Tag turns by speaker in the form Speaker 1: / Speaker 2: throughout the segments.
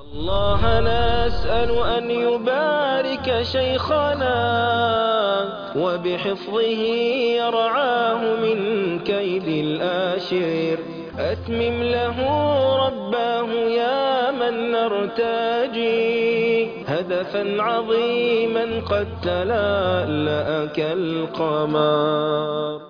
Speaker 1: الله نسأل أن يبارك شيخنا وبحفظه يرعاه من كيد الآشر. أتمم له رباه يا من نرتجي هدفا عظيما قد تلألأ كالقمر.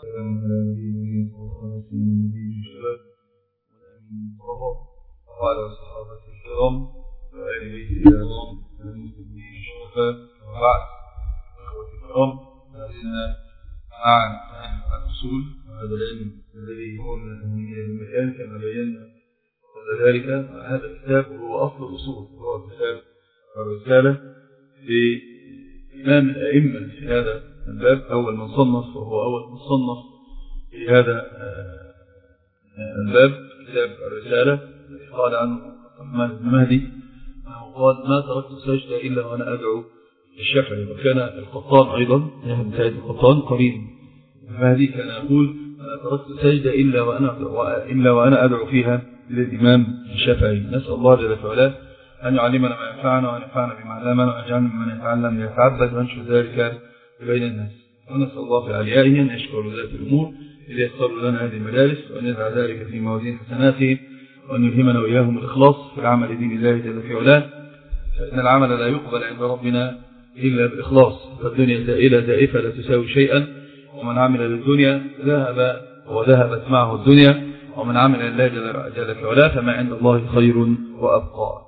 Speaker 2: وعلى صحابته الكرام وآل بيته الكرام المسلمين الشرفاء. وبعد إخوتي الكرام، لازلنا مع الأصول وهذا العلم الذي يكون من المكان كما بينا قبل ذلك. هذا الكتاب هو أصل الأصول، هو كتاب الرسالة لإمام الأئمة في هذا الباب، أول من صنف وهو أول من صنف في هذا الباب كتاب الرسالة. قال عنه الرحمن بن مهدي قال: ما تركت سجدة إلا وأنا أدعو الشافعي. وكان القطان أيضا يحيى سعيد القطان قرين المهدي كان يقول: ما تركت سجدة إلا وأنا أدعو فيها للإمام الشافعي. نسأل الله جل وعلا أن يعلمنا ما ينفعنا وأن ينفعنا بما علمنا وأن يجعلنا ممن يتعلم يتعبد وينشر ذلك بين الناس. ونسأل الله في عليائه أن يشكر ذات الأمور إذ يسر لنا هذه المجالس وأن يجعل ذلك في موازين حسناته وأن يلهمنا وإياهم الإخلاص في العمل دين الله جل في علاه، فإن العمل لا يقبل عند ربنا إلا بالإخلاص. فالدنيا زائلة زائفة لا تساوي شيئا، ومن عمل للدنيا ذهب وذهبت معه الدنيا، ومن عمل لله جل في علاه فما عند الله خير وأبقى.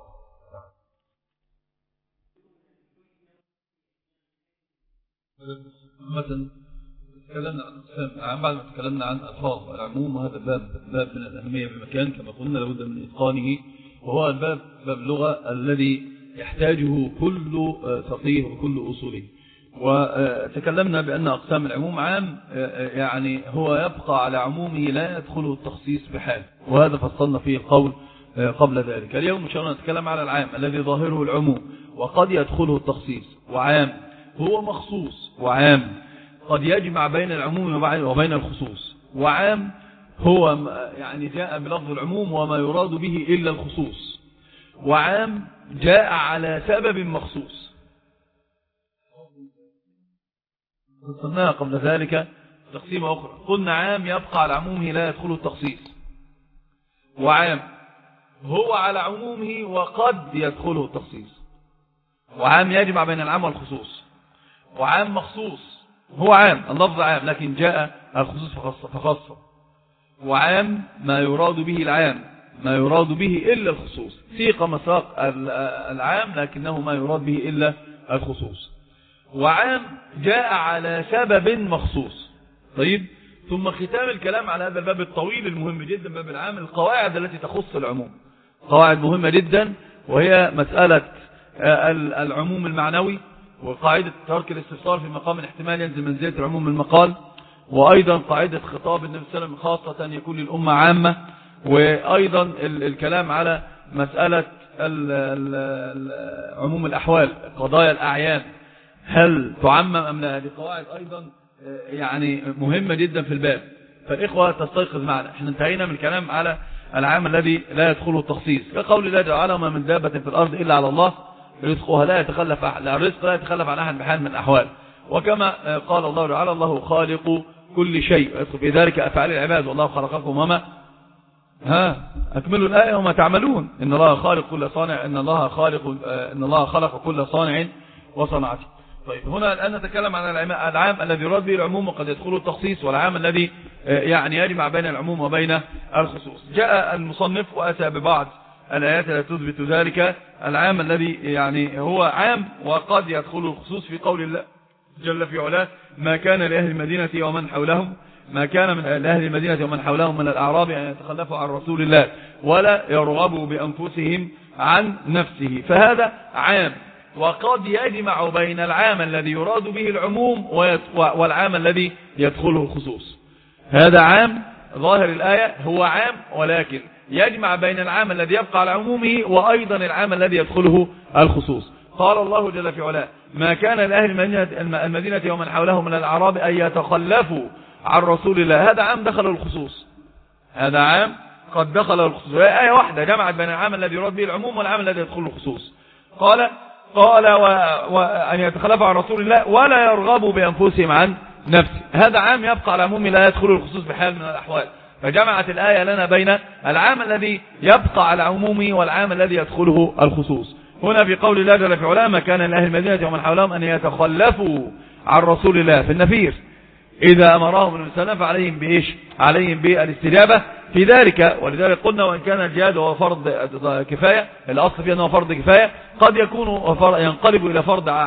Speaker 2: مثلا تكلمنا عن أقسام الأعمال بعد ما تكلمنا عن ألفاظ العموم، وهذا الباب من الأهمية بمكان كما قلنا لابد من إتقانه، وهو باب اللغة الذي يحتاجه كل فقيه وكل أصولي. وتكلمنا بأن أقسام العموم عام، يعني هو يبقى على عمومه لا يدخله التخصيص بحال، وهذا فصلنا فيه القول قبل ذلك. اليوم إن شاء الله نتكلم على العام الذي ظاهره العموم وقد يدخله التخصيص، وعام هو مخصوص، وعام قد يجمع بين العموم وبين الخصوص، وعام هو يعني جاء بلفظ العموم وما يراد به إلا الخصوص، وعام جاء على سبب مخصوص. قلنا قبل ذلك تقسيمة أخرى، قلنا عام يبقى على عمومه لا يدخله التخصيص، وعام هو على عمومه وقد يدخله التخصيص، وعام يجمع بين العام والخصوص، وعام مخصوص هو عام اللفظ عام لكن جاء الخصوص فخصه، وعام ما يراد به العام ما يراد به إلا الخصوص، سيق مساق العام لكنه ما يراد به إلا الخصوص، وعام جاء على سبب مخصوص. طيب، ثم ختام الكلام على هذا الباب الطويل المهم جدا، باب العام، القواعد التي تخص العموم، قواعد مهمة جدا، وهي مسألة العموم المعنوي، وقاعدة ترك الاستفسار في مقام الاحتمال ينزل منزلة العموم المقال، وأيضا قاعدة خطاب النبي صلى الله عليه وسلم خاصة يكون للأمة عامة، وأيضا الكلام على مسألة عموم الأحوال، قضايا الأعيان هل تعمم أم لا. هذه قواعد أيضا يعني مهمة جدا في الباب، فالإخوة تستيقظ معنا. احنا انتهينا من الكلام على العام الذي لا يدخله التخصيص، كقول الله تعالى: وما من دابة في الأرض إلا على الله رزقها لا يتخلف الرزق لا يتخلف عن أحد بحال من الأحوال. وكما قال الله تعالى: الله خالق كل شيء ويدخل في ذلك أفعال العباد والله خلقكم وما أكملوا الآية وما تعملون إن الله خالق كل صانع إن الله خلق كل صانع وصنعته. طيب، هنا الآن نتكلم عن العام الذي يراد به العموم وقد يدخله التخصيص، والعام الذي يعني يجمع بين العموم وبين الخصوص. جاء المصنف وأتى ببعض الآيات التي تثبت ذلك. العام الذي يعني هو عام وقد يدخله الخصوص في قول الله جل في علاه: ما كان لأهل المدينة ومن حولهم لأهل المدينة ومن حولهم من الأعراب أن يتخلفوا عن رسول الله ولا يرغبوا بأنفسهم عن نفسه. فهذا عام، وقد يجمع بين العام الذي يراد به العموم والعام الذي يدخله الخصوص. هذا عام ظاهر الآية هو عام، ولكن يجمع بين العام الذي يبقى على عمومه وأيضا العام الذي يدخله الخصوص. قال الله جل في علاه: ما كان لأهل المدينة ومن حولهم من الأعراب أن يتخلفوا عن رسول الله. هذا عام دخل الخصوص، هذا عام قد دخل الخصوص. آية واحدة جمعت بين العام الذي يراد به العموم والعام الذي يدخل الخصوص. قال وأن يتخلفوا عن رسول الله ولا يرغبوا بأنفسهم عن نفسه. هذا عام يبقى على العموم لا يدخل الخصوص بحال من الأحوال. فجمعت الآية لنا بين العام الذي يبقى على عمومه والعام الذي يدخله الخصوص. هنا في قول الله جل في علاه ما كان لأهل المدينة ومن حولهم أن يتخلفوا عن رسول الله في النفير إذا أمرهم النبي صلى الله عليه وسلم فعليهم بإيش؟ عليهم بالاستجابة في ذلك. ولذلك قلنا وإن كان الجهاد هو فرض كفاية، الأصل فيه أنه فرض كفاية، قد يكون ينقلب إلى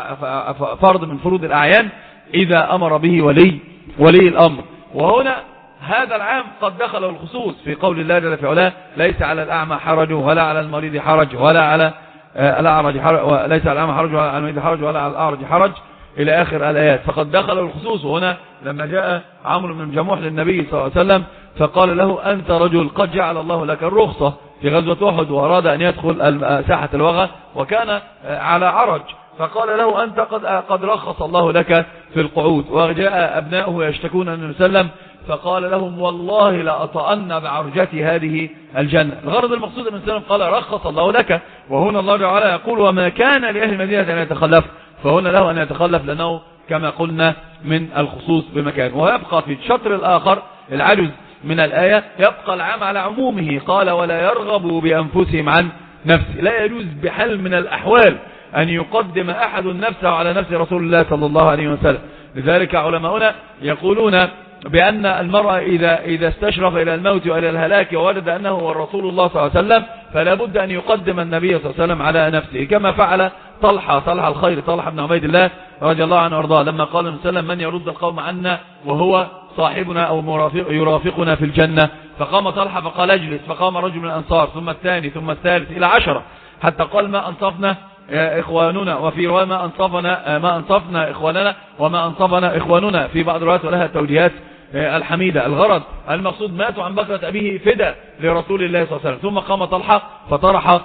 Speaker 2: فرض من فروض الأعيان إذا أمر به ولي الأمر. وهنا هذا العام قد دخل الخصوص في قول الله جل في علاه ليس على الأعمى حرج ولا على المريض حرج ولا على الأعرج حرج، ليس على الأعمى حرج ولا على المريض حرج ولا على الأعرج حرج إلى آخر الآيات. فقد دخل الخصوص. وهنا لما جاء عمرو بن جموح للنبي صلى الله عليه وسلم فقال له أنت رجل قد جعل الله لك الرخصة في غزوة أحد، وأراد أن يدخل ساحة الوغى وكان على عرج، فقال له أنت قد رخص الله لك في القعود. وجاء أبناؤه يشتكون النبي صلى الله عليه وسلم فقال لهم والله لأطأن بعرجتي هذه الجنة. الغرض المقصود من سلم قال رخص الله لك. وهنا الله تعالى يقول وما كان لأهل المدينة أن يتخلف، فهنا له أن يتخلف لأنه كما قلنا من الخصوص بمكان. ويبقى في الشطر الآخر العجز من الآية يبقى العام على عمومه. قال ولا يرغبوا بأنفسهم عن نفسه. لا يجوز بحال من الأحوال أن يقدم أحد نفسه على نفس رسول الله صلى الله عليه وسلم. لذلك علماؤنا يقولون بأن المرأة إذا استشرف إلى الموت وإلى الهلاك ووجد أنه هو الرسول الله صلى الله عليه وسلم فلا بد أن يقدم النبي صلى الله عليه وسلم على نفسه، كما فعل طلحة الخير، طلحة بن عبيد الله رضي الله عنه وارضاه، لما قال النبي صلى الله عليه وسلم من يرد القوم عنا وهو صاحبنا أو يرافقنا في الجنة، فقام طلحة فقال اجلس، فقام رجل من الأنصار ثم الثاني ثم الثالث إلى 10 حتى قال ما أنصفنا إخواننا، وفي رواية ما أنصفنا إخواننا وما أنصفنا إخواننا، في بعض الروايات ولها توجيهات الحميدة. الغرض المقصود ماتوا عن بكرة أبيه فدى لرسول الله صلى الله عليه وسلم. ثم قام طلحة فطرح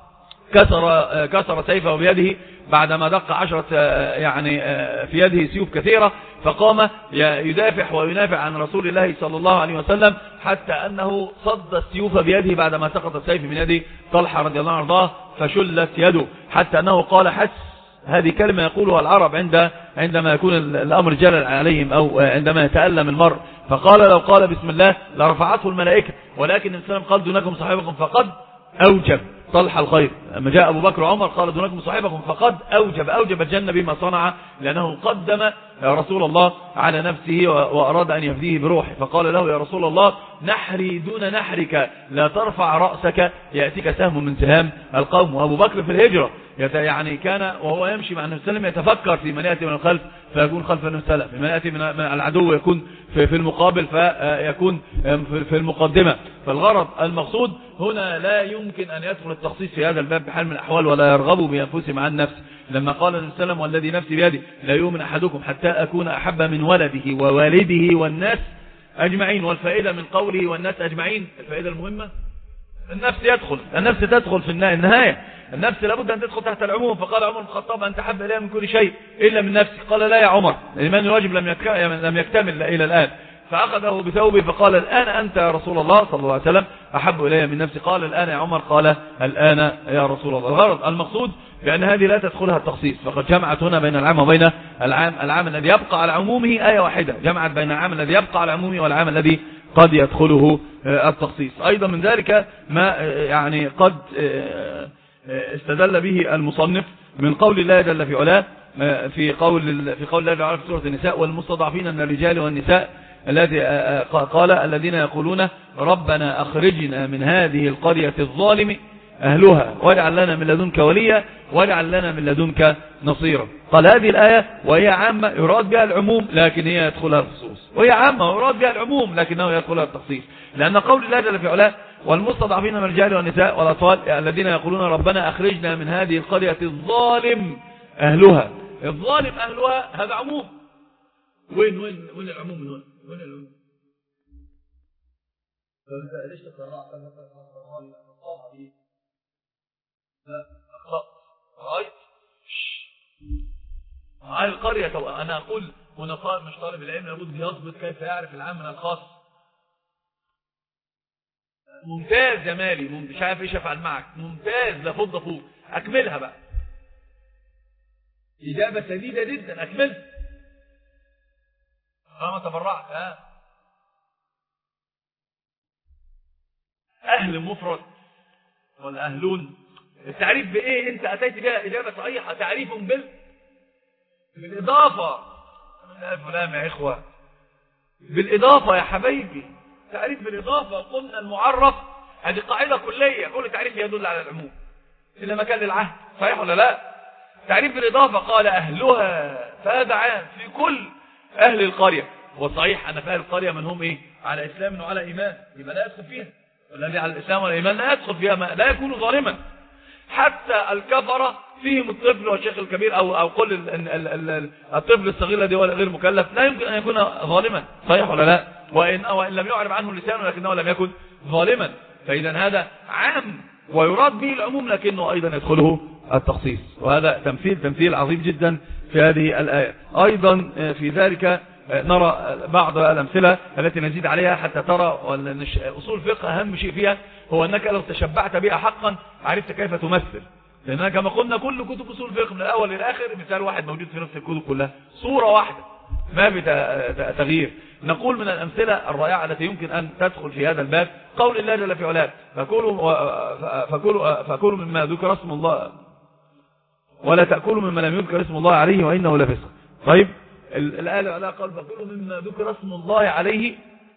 Speaker 2: كسر سيفه بيده بعدما دق 10 في يده سيوف كثيرة، فقام يدافع وينافع عن رسول الله صلى الله عليه وسلم حتى أنه صد السيوف بيده بعدما سقط السيف من يد طلحة رضي الله عنه فشلت يده، حتى أنه قال حس. هذه كلمة يقولها العرب عندما يكون الأمر جلل عليهم أو عندما يتألم المرء، فقال لو قال بسم الله لرفعته الملائكة، ولكن الإسلام قال دونكم صاحبكم فقد أوجب طلحة الخير. لما جاء أبو بكر وعمر قال دونكم صاحبكم فقد أوجب الجنة بما صنع، لأنه قدم رسول الله على نفسه وأراد أن يفديه بروحه، فقال له يا رسول الله نحري دون نحرك لا ترفع رأسك يأتيك سهم من سهام القوم. وأبو بكر في الهجرة يعني كان وهو يمشي مع النبي صلى الله عليه وسلم يتفكر في من يأتي من الخلف فيكون خلف النبي صلى الله عليه وسلم، من يأتي من العدو يكون في المقابل فيكون في المقدمة. فالغرض المقصود هنا لا يمكن أن يدخل التخصيص في هذا الباب بحال من الأحوال ولا يرغبوا بأنفسهم عن نفسه. لما قال النبي صلى الله عليه وسلم والذي نفسي بيده لا يؤمن أحدكم حتى أكون أحب من ولده ووالده والناس أجمعين. والفائدة من قوله والناس أجمعين الفائدة المهمة النفس تدخل في النهاية. النفس لابد أن تدخل تحت العموم. فقال عمر بن الخطاب أنت أحب إليه من كل شيء إلا من نفسي. قال لا يا عمر الإيمان الواجب لم يكتمل إلى الآن. فأخذه بثوبه فقال الآن أنت يا رسول الله صلى الله عليه وسلم أحب إلي من نفسي. قال الآن يا عمر. قال الآن يا رسول الله. الغرض المقصود بأن هذه لا تدخلها التخصيص. فقد جمعت هنا بين العام وبين العام الذي يبقى على عمومه آية واحدة، جمعت بين العام الذي يبقى على عمومه والعام الذي قد يدخله التخصيص. أيضا من ذلك ما قد استدل به المصنف من قول الله جل في علاه في قول الله تعالى في سورة النساء والمستضعفين من الرجال والنساء الذي قال الذين يقولون ربنا أخرجنا من هذه القرية الظالم أهلها واجعل لنا من لدنك وليا واجعل لنا من لدنك نصيرا. قال هذه الآية وهي عامة يراد بها العموم لكن هي يدخلها الخصوص، وهي عامة يراد بها العموم لكنه يدخلها التخصيص، لأن قول الله جل في علاه والمستضعفين من الرجال والنساء والأطفال الذين يقولون ربنا أخرجنا من هذه القرية الظالم أهلها. الظالم أهلها هذا عموم. وين العموم من هنا؟ وين العموم؟ فأنت ليش تقرأ رأيت على القرية. أنا أقول هنا قال مش طالب العلم لابد يضبط كيف يعرف العام من الخاص. ممتاز يا مالي، مش عارف ايش افعل معك، ممتاز، لفض فوق، اكملها بقى. اجابة سديدة جدا، اكملها. ما تبرعت. اهل مفرد ولا اهلون؟ التعريف بايه؟ انت اتيت بها اجابة صحيحة، تعريف بالاضافة. فلان يا اخوة، بالاضافة يا حبايبي، تعريف بالاضافة. قلنا المعرف هذه قاعدة كلية، كل تعريف يدل على العموم إلا ما كان للعهد، صحيح ولا لا؟ تعريف بالإضافة قال أهلها، فهذا عام في كل أهل القرية. وصحيح أن في أهل القرية من هم إيه؟ على إسلام وعلى إيمان، يبقى لا يدخل فيها. والذي على الإسلام والإيمان لا يدخل فيها، لا يكون ظالما. حتى الكفرة فيهم الطفل والشيخ الكبير أو كل الطفل الصغير الذي هو غير مكلف لا يمكن أن يكون ظالما، صحيح ولا لا؟ وإن لم يعرف عنه اللسان لكنه لم يكن ظالما. فإذا هذا عام ويراد به العموم، لكنه أيضا يدخله التخصيص. وهذا تمثيل عظيم جدا في هذه الآية. أيضا في ذلك نرى بعض الأمثلة التي نزيد عليها حتى ترى أصول الفقه أهم شيء فيها هو أنك لو تشبعت بها حقا عرفت كيف تمثل. لأننا كما قلنا كل كتب أصول الفقه من الأول للآخر مثال واحد موجود في نفس الكتب كلها، صورة واحدة ما في تغيير. نقول من الأمثلة الرائعة التي يمكن أن تدخل في هذا الباب قول الله جل في علاه فكلوا مما ذكر اسم الله ولا تأكلوا مما لم يذكر اسم الله عليه وإنه لفسق. طيب الآية على قال فكلوا مما ذكر اسم الله عليه،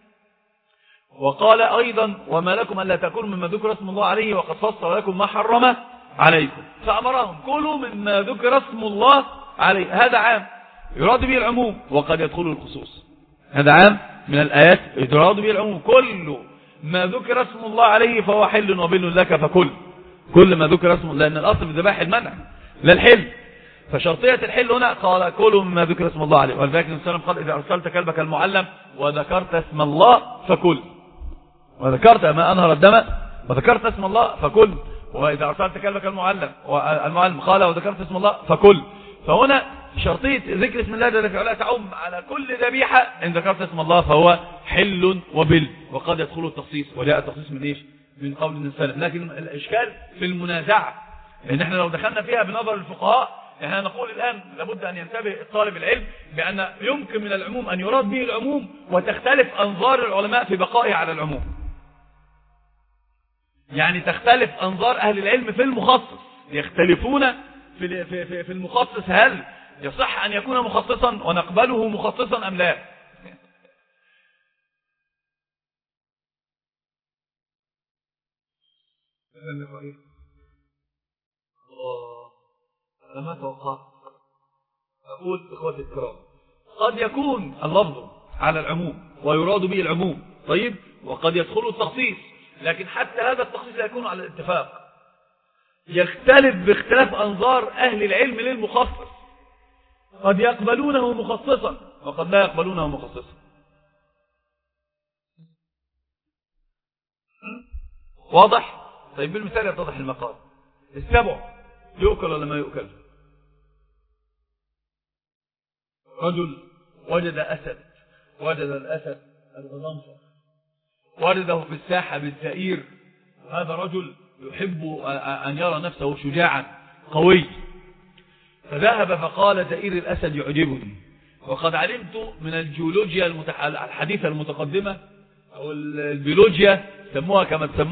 Speaker 2: وقال أيضا وما لكم ألا تأكلوا مما ذكر اسم الله عليه وقد فصل لكم ما حرم عليكم، فأمرهم كلوا مما ذكر اسم الله عليه. هذا عام يراد به العموم وقد يدخل الخصوص. هذا عام من الآيات يراد به العموم، كل ما ذكر اسم الله عليه فهو حل وبل لك فكل، كل ما ذكر اسم الله، لأن الأصل في الذبائح المنع لا الحل، فشرطية الحل هنا قال كلوا مما ذكر اسم الله عليه. ولذلك النبي صلى الله عليه وسلم قال إذا أرسلت كلبك المعلم وذكرت اسم الله فكل، وذكرت ما أنهر الدم وذكرت اسم الله فكل. وإذا أرسلت كلبك المعلم قال وذكرت اسم الله فكل. فهنا شرطية ذكر اسم الله جل في علاه تعم على كل ذبيحة إن ذكرت اسم الله فهو حل وبل، وقد يدخل التخصيص. وجاء التخصيص من إيش؟ من قول السلف. لكن الإشكال في المنازعة، لأن احنا لو دخلنا فيها بنظر الفقهاء احنا نقول الآن لابد أن ينتبه طالب العلم بأن يمكن من العموم أن يراد به العموم وتختلف أنظار العلماء في بقائه على العموم. يعني تختلف أنظار أهل العلم في المخصص، يختلفون في المخصص، هل يصح أن يكون مخصصا ونقبله مخصصا أم لا؟ أنا ما توقعت. أقول إخوتي الكرام قد يكون اللفظ على العموم ويراد به العموم، طيب، وقد يدخل التخصيص، لكن حتى هذا التخصيص لا يكون على الاتفاق، يختلف باختلاف أنظار أهل العلم للمخصص، قد يقبلونه مخصصا وقد لا يقبلونه مخصصا. واضح؟ طيب بالمثال يتضح المقال. السبع يؤكل ولا ما يؤكل؟ رجل وجد أسد، وجد الأسد الغضنفر، وجده في الساحة بالزئير، هذا رجل يحب أن يرى نفسه شجاعا قوي، فذهب فقال زئير الأسد يعجبني. وقد علمت من الجيولوجيا الحديثة المتقدمة أو البيولوجيا سموها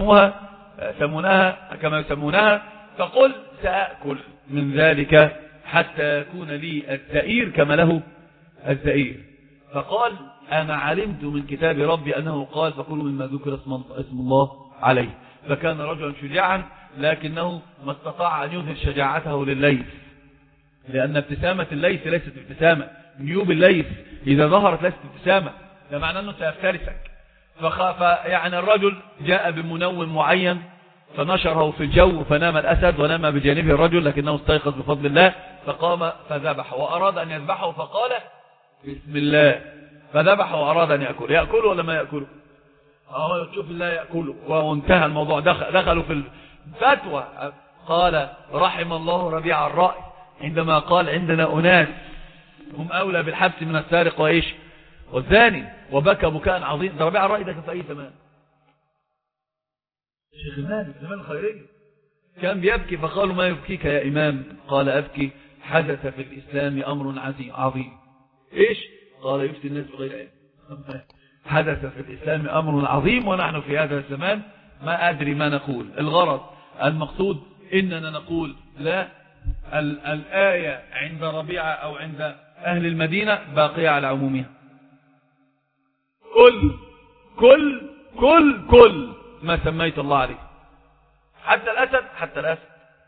Speaker 2: كما يسمونها، فقل سأأكل من ذلك حتى يكون لي الزئير كما له الزئير. فقال أنا علمت من كتاب ربي أنه قال فكلوا مما ذكر اسم الله عليه. فكان رجلا شجاعا لكنه ما استطاع أن يظهر شجاعته للليث، لأن ابتسامة الليث ليست ابتسامة، نيوب الليث إذا ظهرت ليست ابتسامة، ده معناه أنه سيفترسك. يعني الرجل جاء بمنوم معين فنشره في الجو فنام الأسد ونام بجانبه الرجل، لكنه استيقظ بفضل الله فقام فذبح وأراد أن يذبحه فقال بسم الله فذبح وأراد أن يأكله ولا ما يأكله؟ تشوف الله يأكله وانتهى الموضوع. دخلوا في الفتوى. قال رحم الله ربيع الرأي عندما قال عندنا أناس هم أولى بالحبس من السارق وإيش والزاني، وبكى بكاء عظيم. ده ربيع الرأي ده كان في أي زمان، شيخ المال زمان الخيرية كان بيبكي، فقالوا ما يبكيك يا إمام؟ قال أبكي حدث في الإسلام أمر عظيم. إيش؟ قال يفتي الناس بغير علم. حدث في الإسلام أمر عظيم ونحن في هذا الزمان ما أدري ما نقول. الغرض المقصود إننا نقول لا، الآية عند ربيعة أو عند أهل المدينة باقية على عمومها. كل ما سميت الله عليه، حتى الأسد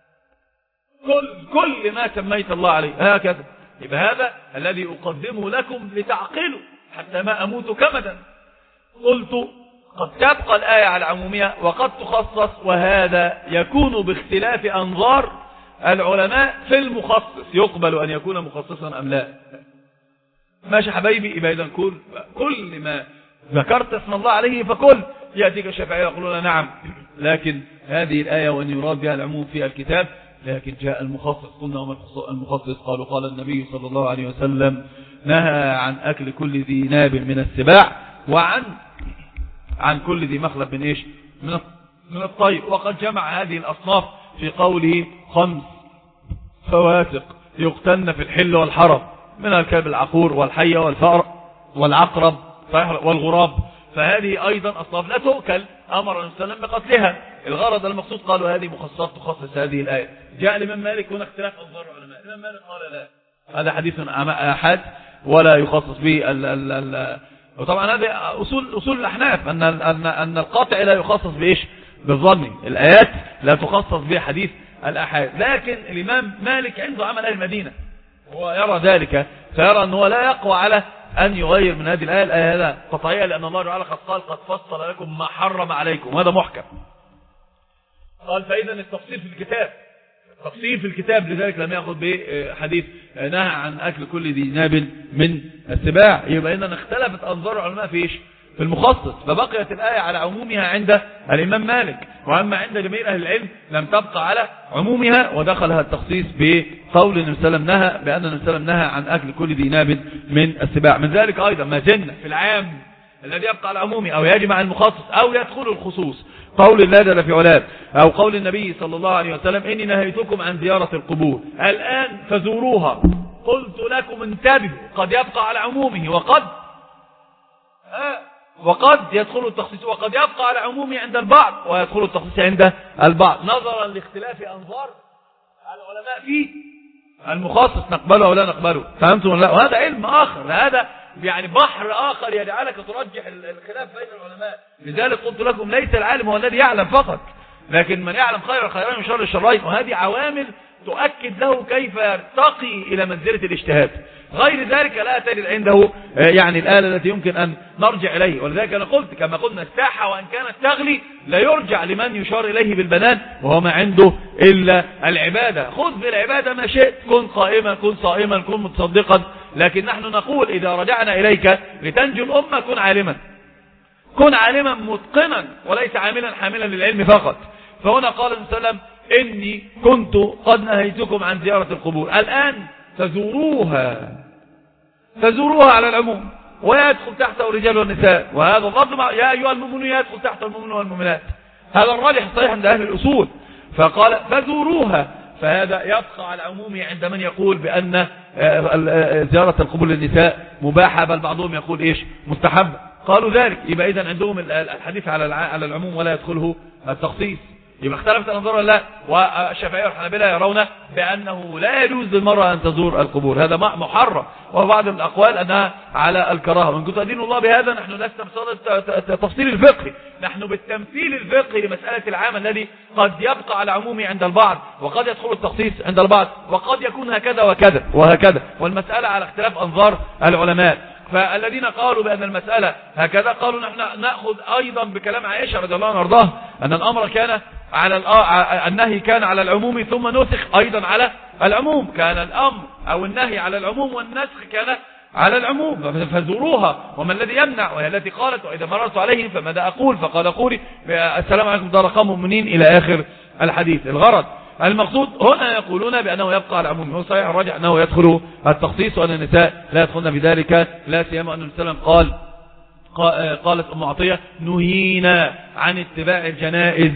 Speaker 2: كل ما سميت الله عليه هكذا. يبقى هذا الذي أقدمه لكم لتعقلوا حتى ما أموت كمدا. قلت قد تبقى الآية على عمومها وقد تخصص، وهذا يكون باختلاف أنظار العلماء في المخصص، يقبل أن يكون مخصصا أم لا. ماشي حبايبي؟ يبقى إذن كل ما ذكرت اسم الله عليه فكل. يأتيك الشافعية يقولون نعم، لكن هذه الآية وأن يراد بها العموم في الكتاب، لكن جاء المخصص. قلنا وما المخصص؟ قالوا قال النبي صلى الله عليه وسلم نهى عن أكل كل ذي ناب من السباع، وعن كل ذي مخلب من إيش؟ من الطير. وقد جمع هذه الأصناف في قوله 5 فواسق يقتلن في الحل والحرم، من الكلب العقور والحية والفأر والعقرب والغراب، فهذه أيضا أصناف لا تؤكل، أمر النبي صلى الله عليه وسلم بقتلها. الغرض المقصود قالوا هذه مخصصات تخصص هذه الآية. جاء الإمام مالك، هنا اختلاف أنظار العلماء. الإمام مالك قال لا، هذا حديث آحاد ولا يخصص به وطبعا هذه أصول الأحناف، أن القاطع لا يخصص بإيش؟ بالظن. الآيات لا تخصص به حديث الآحاد. لكن الإمام مالك عنده عمل أهل المدينة، هو يرى ذلك، فيرى أنه لا يقوى على أن يغير من هذه الآية. الآية هذا قطعية، لأن الله تعالى قال قد فصل لكم ما حرم عليكم، وهذا محكم. قال فإذا التفصيل في الكتاب لذلك لم يأخذ بحديث نهى عن أكل كل ذي ناب من السباع. يبقى إننا اختلفت أنظار العلماء في إيش؟ في المخصص، فبقيت الآية على عمومها عند الإمام مالك، وأما عند جميع أهل العلم لم تبقى على عمومها، ودخلها التخصيص بقول النبي صلى الله عليه وسلم نهى، بأن النبي صلى الله عليه وسلم نهى عن أكل كل ذي ناب من السباع. من ذلك أيضا ما زلنا في العام الذي يبقى على عمومه أو يجمع المخصص أو يدخل الخصوص، قول الله جل في علاه أو قول النبي صلى الله عليه وسلم إني نهيتكم عن زيارة القبور الآن فزوروها. قلت لكم انتبهوا، قد يبقى على عمومه وقد يدخل التخصيص، وقد يبقى على عمومه عند البعض ويدخل التخصيص عند البعض، نظرا لاختلاف أنظار العلماء فيه. المخصص نقبله أو لا نقبله، فهمتم ولا لا؟ وهذا علم آخر، هذا يعني بحر آخر يجعلك ترجح الخلاف بين العلماء. لذلك قلت لكم ليس العالم هو الذي يعلم فقط، لكن من يعلم خير الخيرين من شر الشرين، وهذه عوامل تؤكد له كيف يرتقي إلى منزلة الاجتهاد. غير ذلك لا تجد عنده يعني الآلة التي يمكن أن نرجع إليه. ولذلك أنا قلت كما قلنا الساحة وأن كانت تغلي لا يرجع لمن يشار إليه بالبنان وهو ما عنده إلا العبادة. خذ بالعبادة ما شئت، كن قائما، كن صائما، كن متصدقا، لكن نحن نقول إذا رجعنا إليك لتنجو الأمة كن عالما متقنا وليس عاملا حاملا للعلم فقط. فهنا قال النبي صلى الله عليه وسلم إني كنت قد نهيتكم عن زيارة القبور الآن فزوروها على العموم، ويدخل تحته الرجال والنساء، وهذا الضبط يا أيها المؤمنون يدخل تحت المؤمنون والمؤمنات، هذا الراجح الصحيح عند أهل الأصول. فقال فزوروها، فهذا يبقى على عمومه عند من يقول بأن زيارة القبور للنساء مباحة، بل بعضهم يقول إيش مستحب. قالوا ذلك، يبقى إذن عندهم الحديث على العموم ولا يدخله التخصيص. يبقى اختلفت الأنظار ولا لا؟ والشافعية والحنابلة يرون بأنه لا يجوز للمرأة أن تزور القبور، هذا محرم، وبعض الأقوال أنها على الكراهة. وإن كنت أدين الله بهذا نحن لسنا بصدد تفصيل الفقه، نحن بالتمثيل الفقهي لمسألة العام الذي قد يبقى على عمومه عند البعض وقد يدخل التخصيص عند البعض وقد يكون هكذا وكذا وهكذا، والمسألة على اختلاف أنظار العلماء. فالذين قالوا بأن المسألة هكذا قالوا نحن نأخذ أيضا بكلام عائشة رضي الله عنها وارضاها أن الأمر كان على النهي كان على العموم ثم نسخ أيضا على العموم، كان الأمر أو النهي على العموم والنسخ كان على العموم. فزوروها، وما الذي يمنع؟ وهي التي قالت وإذا مررت عليهم فماذا أقول؟ فقال قولي السلام عليكم دار قوم مؤمنين إلى آخر الحديث. الغرض المقصود هنا يقولون بأنه يبقى على العموم، هو صحيح الراجع أنه يدخل التخصيص وأن النساء لا يدخلن بذلك، لا سيما أن النبي صلى الله عليه وسلم قالت أم عطية نهينا عن اتباع الجنائز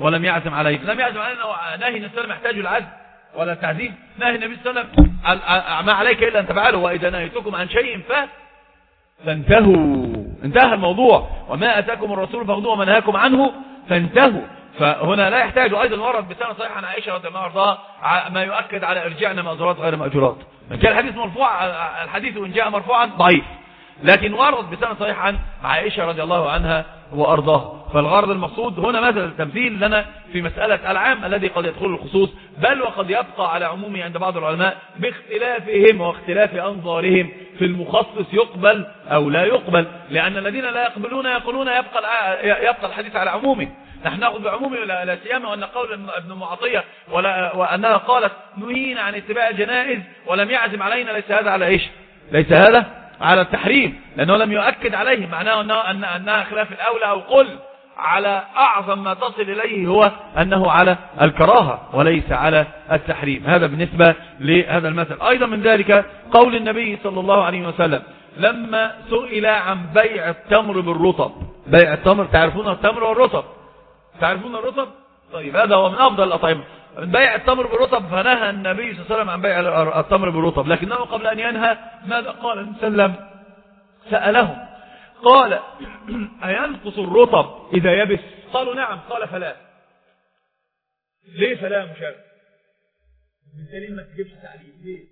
Speaker 2: ولم يعزم عليه. لم يعزم عليه أنه نهي النبي صلى الله عليه وسلم يحتاج العزم ولا تعزيم. نهي النبي صلى الله عليه وسلم ما عليك إلا أن تفعله، وإذا نهيتكم عن شيء فانتهوا. انتهى الموضوع. وما أتاكم الرسول فخذوه وما نهاكم عنه فانتهوا. فهنا لا يحتاج. أيضا ورد بسنة صحيح عن عائشة رضي الله عنها ما يؤكد على إرجاعنا مأجورات غير مأجورات. كان الحديث مرفوع، الحديث إن جاء مرفوعا ضعيف، لكن ورد بسنة صحيح عن عائشة رضي الله عنها وأرضاها. فالغرض المقصود هنا مثل التمثيل لنا في مسألة العام الذي قد يدخل الخصوص، بل وقد يبقى على عمومه عند بعض العلماء باختلافهم واختلاف أنظارهم في المخصص يقبل أو لا يقبل. لأن الذين لا يقبلون يقولون يبقى الحديث على عمومه، نحن نأخذ بعمومه لا سيما وأن قول ابن معطية وأنها قالت نهينا عن اتباع الجنائز ولم يعزم علينا، ليس هذا على إيش؟ ليس هذا على التحريم، لأنه لم يؤكد عليه، معناه أنها خلاف الأولى، أو قل على أعظم ما تصل إليه هو أنه على الكراهة وليس على التحريم. هذا بالنسبة لهذا المثل. أيضا من ذلك قول النبي صلى الله عليه وسلم لما سئل عن بيع التمر بالرطب. بيع التمر، تعرفون التمر والرطب؟ تعرفون الرطب؟ طيب هذا هو من أفضل الأطعمة. بيع التمر بالرطب، فنهى النبي صلى الله عليه وسلم عن بيع التمر بالرطب، لكنه قبل أن ينهى ماذا قال النبي صلى الله عليه وسلم؟ سألهم قال أينقص الرطب إذا يبس؟ قالوا نعم. قال فلا. ليه فلا مش عارف؟ بالتالي ما تجيبش تعليم ليه؟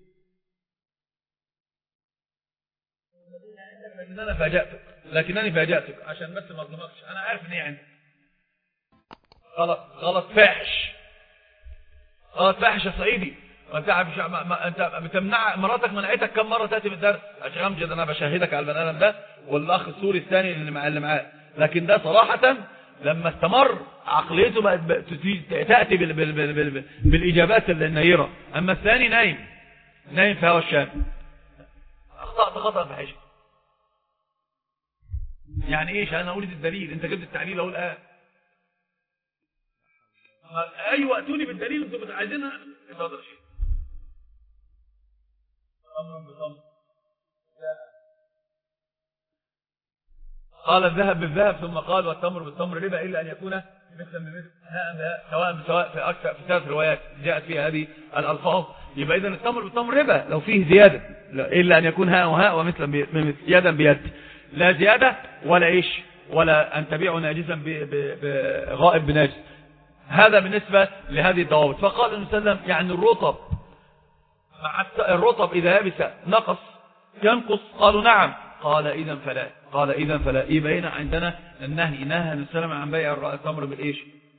Speaker 2: لكنني فاجأتك عشان بس ما اظلمكش. أنا عارف إن هي عندي غلط فاحش. غلط فاحش يا صعيدي. انت بتمنع مراتك، منعتك كم مرة تأتي بالدرس؟ عشان امجد انا بشاهدك على البني ادم ده والاخ السوري الثاني اللي معاه. لكن ده صراحة لما استمر عقليته بقت تأتي بالاجابات النيرة. اما الثاني نايم في هوا الشام. اخطأت خطأ فاحش. يعني ايش؟ انا اقول الدليل، انت جبت التعليل اهو الان. ايوه اتوني بالدليل انتوا عايزينها. اتفضل يا شيخ. امر بامر. قال الذهب بالذهب، ثم قال والتمر بالتمر ربا الا ان يكون مثلا بمثل سواء بسواء في اكثر في 3 روايات جاءت فيها هذه الالفاظ. يبقى اذا التمر بالتمر ربا لو فيه زياده، الا ان يكون هاء وهاء ومثلا يدا بيد، لا زياده ولا ايش، ولا ان تبيع ناجزا بغائب بناجز. هذا بالنسبة لهذه الضوابط. فقال النبي صلى الله عليه وسلم يعني الرطب إذا يبس نقص ينقص؟ قالوا نعم. قال إذا فلا. يبقى هنا عندنا النهي. نهى النبي صلى الله عليه وسلم عن بيع التمر بالإيش؟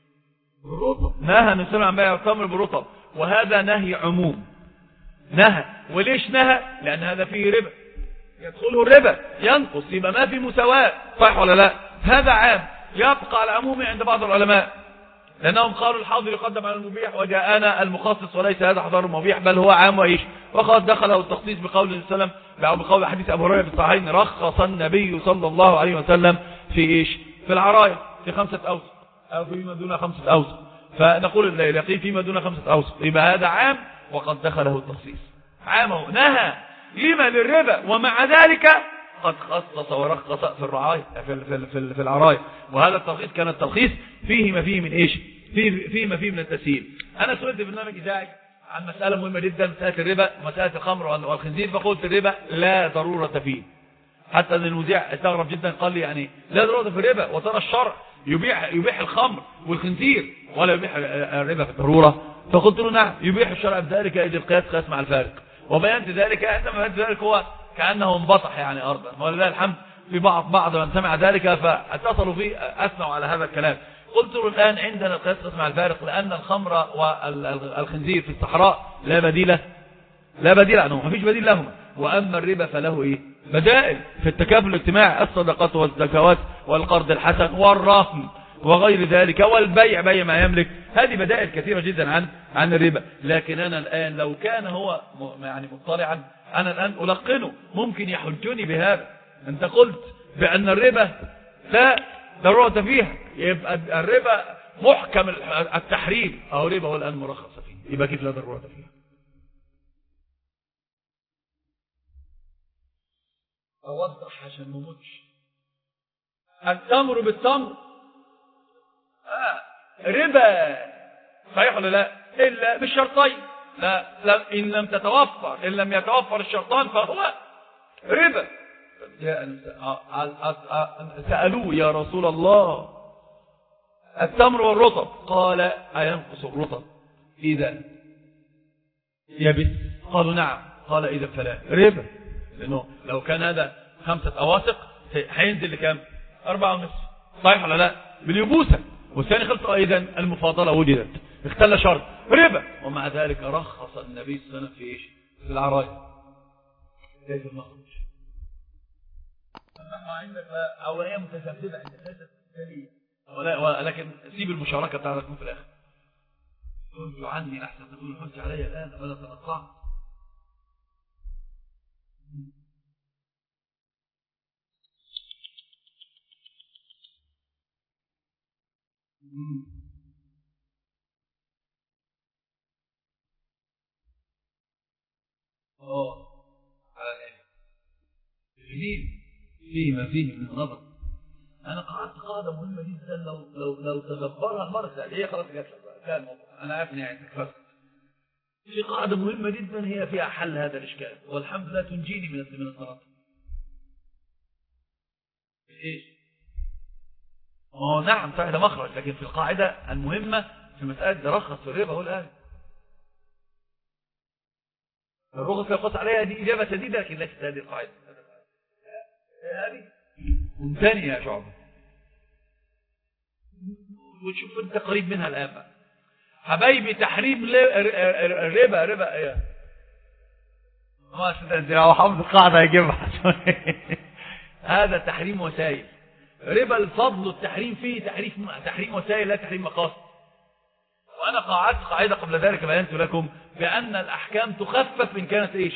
Speaker 2: بالرطب. نهى النبي صلى الله عليه وسلم عن بيع التمر بالرطب، وهذا نهي عموم. نهى. وليش نهى؟ لأن هذا فيه ربا، يدخله الربا، ينقص، يبقى ما في مساواة. صح ولا لا؟ هذا عام يبقى على عمومه عند بعض العلماء، لأنهم قالوا الحاضر يقدم على المبيح وجاءنا المخصص، وليس هذا حضار المبيح بل هو عام وإيش. وقد دخله التخصيص بقول النبي صلى الله عليه وسلم، بقول حديث أبو هريرة في الصحيحين رخص النبي صلى الله عليه وسلم في إيش؟ في العراية في 5 أوسق أو فيما دون 5 أوسق. فنقول اليقين فيما دون 5 أوسق، يبقى هذا عام وقد دخله التخصيص. عامه نهى لما للربا، ومع ذلك قد خصص ورخص في الرعاية في العراية. وهذا الترخيص كان الترخيص فيه ما فيه من ايش؟ فيه ما فيه من التسهيل. انا سئلت في برنامج اذاعي عن مسألة مهمة جدا، مسألة الربا ومسألة الخمر والخنزير، فقلت الربا لا ضرورة فيه. حتى ان المذيع استغرب جدا، قال لي يعني لا ضرورة في الربا، وترى الشرع يبيح الخمر والخنزير ولا يبيح الربا في الضرورة؟ فقلت له نعم، يبيح الشرع بذلك إذ القياس قياس مع الفارق. وبينت ذلك، عندما بينت ذلك هو كأنه انبطح يعني أرضا، ولله الحمد في بعض من سمع ذلك فاتصلوا فيه أثنوا على هذا الكلام. قلت له الآن عندنا القياس قياس مع الفارق، لأن الخمر والخنزير في الصحراء لا بديل عنهم، ما فيش بديل لهم. وأما الربا فله إيه؟ بدائل في التكافل الاجتماعي، الصدقات والزكوات والقرض الحسن والرهن وغير ذلك، والبيع بيع ما يملك. هذه بدائل كثيرة جدا عن الربا. لكن أنا الآن لو كان هو يعني مطلعا، أنا الآن ألقنه، ممكن يحجني بهذا. أنت قلت بأن الربا لا ضرورة فيها، يبقى الربا محكم التحريم، أو ربا هو الآن مرخص فيه، يبقى كيف لا ضرورة فيها؟ أوضح عشان مموتش. التمر بالتمر ربا، صحيح ولا لا؟ إلا بالشرطين، لا إن لم تتوفر، إن لم يتوفر الشرطان فهو ربا. سألوه يا رسول الله التمر والرطب، قال أينقص الرطب إذا يبس؟ قالوا نعم، قال إذا فلا ربا، لأنه لو كان هذا 5 أواسق هينزل لكام؟ 4.5، صحيح ولا لا؟ باليبوسة، والثاني خلص إذا المفاضلة وجدت، اختل شرط ربا. ومع ذلك رخص النبي صلى الله عليه وسلم في إيش؟ في العراية. كيف المخرج؟ عندك أولية متسببة عند ثلاثة ثانية، ولكن سيب المشاركة بتاعتكم في الآخر. قلت عني أحسن تكون الحج علي الآن ولا تنقع. على الآن فيه ما فيه من النظر. أنا قعدت قاعدة مهمة جدا، لو تدبرها المرة هي خلاص جات لك بقى، كان الموضوع أنا عارف يعني تكفرت. في قاعدة مهمة جدا هي فيها حل هذا الإشكال، والحمد لله تنجيني من الصراط. إيش؟ نعم صحيح ده مخرج، لكن في القاعدة المهمة في مسألة رخص في الربا هو الآن. الرخص يقص عليها دي إجابة سديدة، لكن ليست هذه القاعدة. هذه ثانية يا شعب، وتشوف انت قريب منها الآن بقى. حبايبي تحريم الربا ايه؟ ما شدت هو حافظ القاعدة يجيبها. هذا تحريم وسائل. ربا الفضل التحريم فيه تحريم وسائل لا تحريم مقاصد. وانا قاعدت قاعدة قبل ذلك بينت لكم بأن الأحكام تخفف من كانت ايش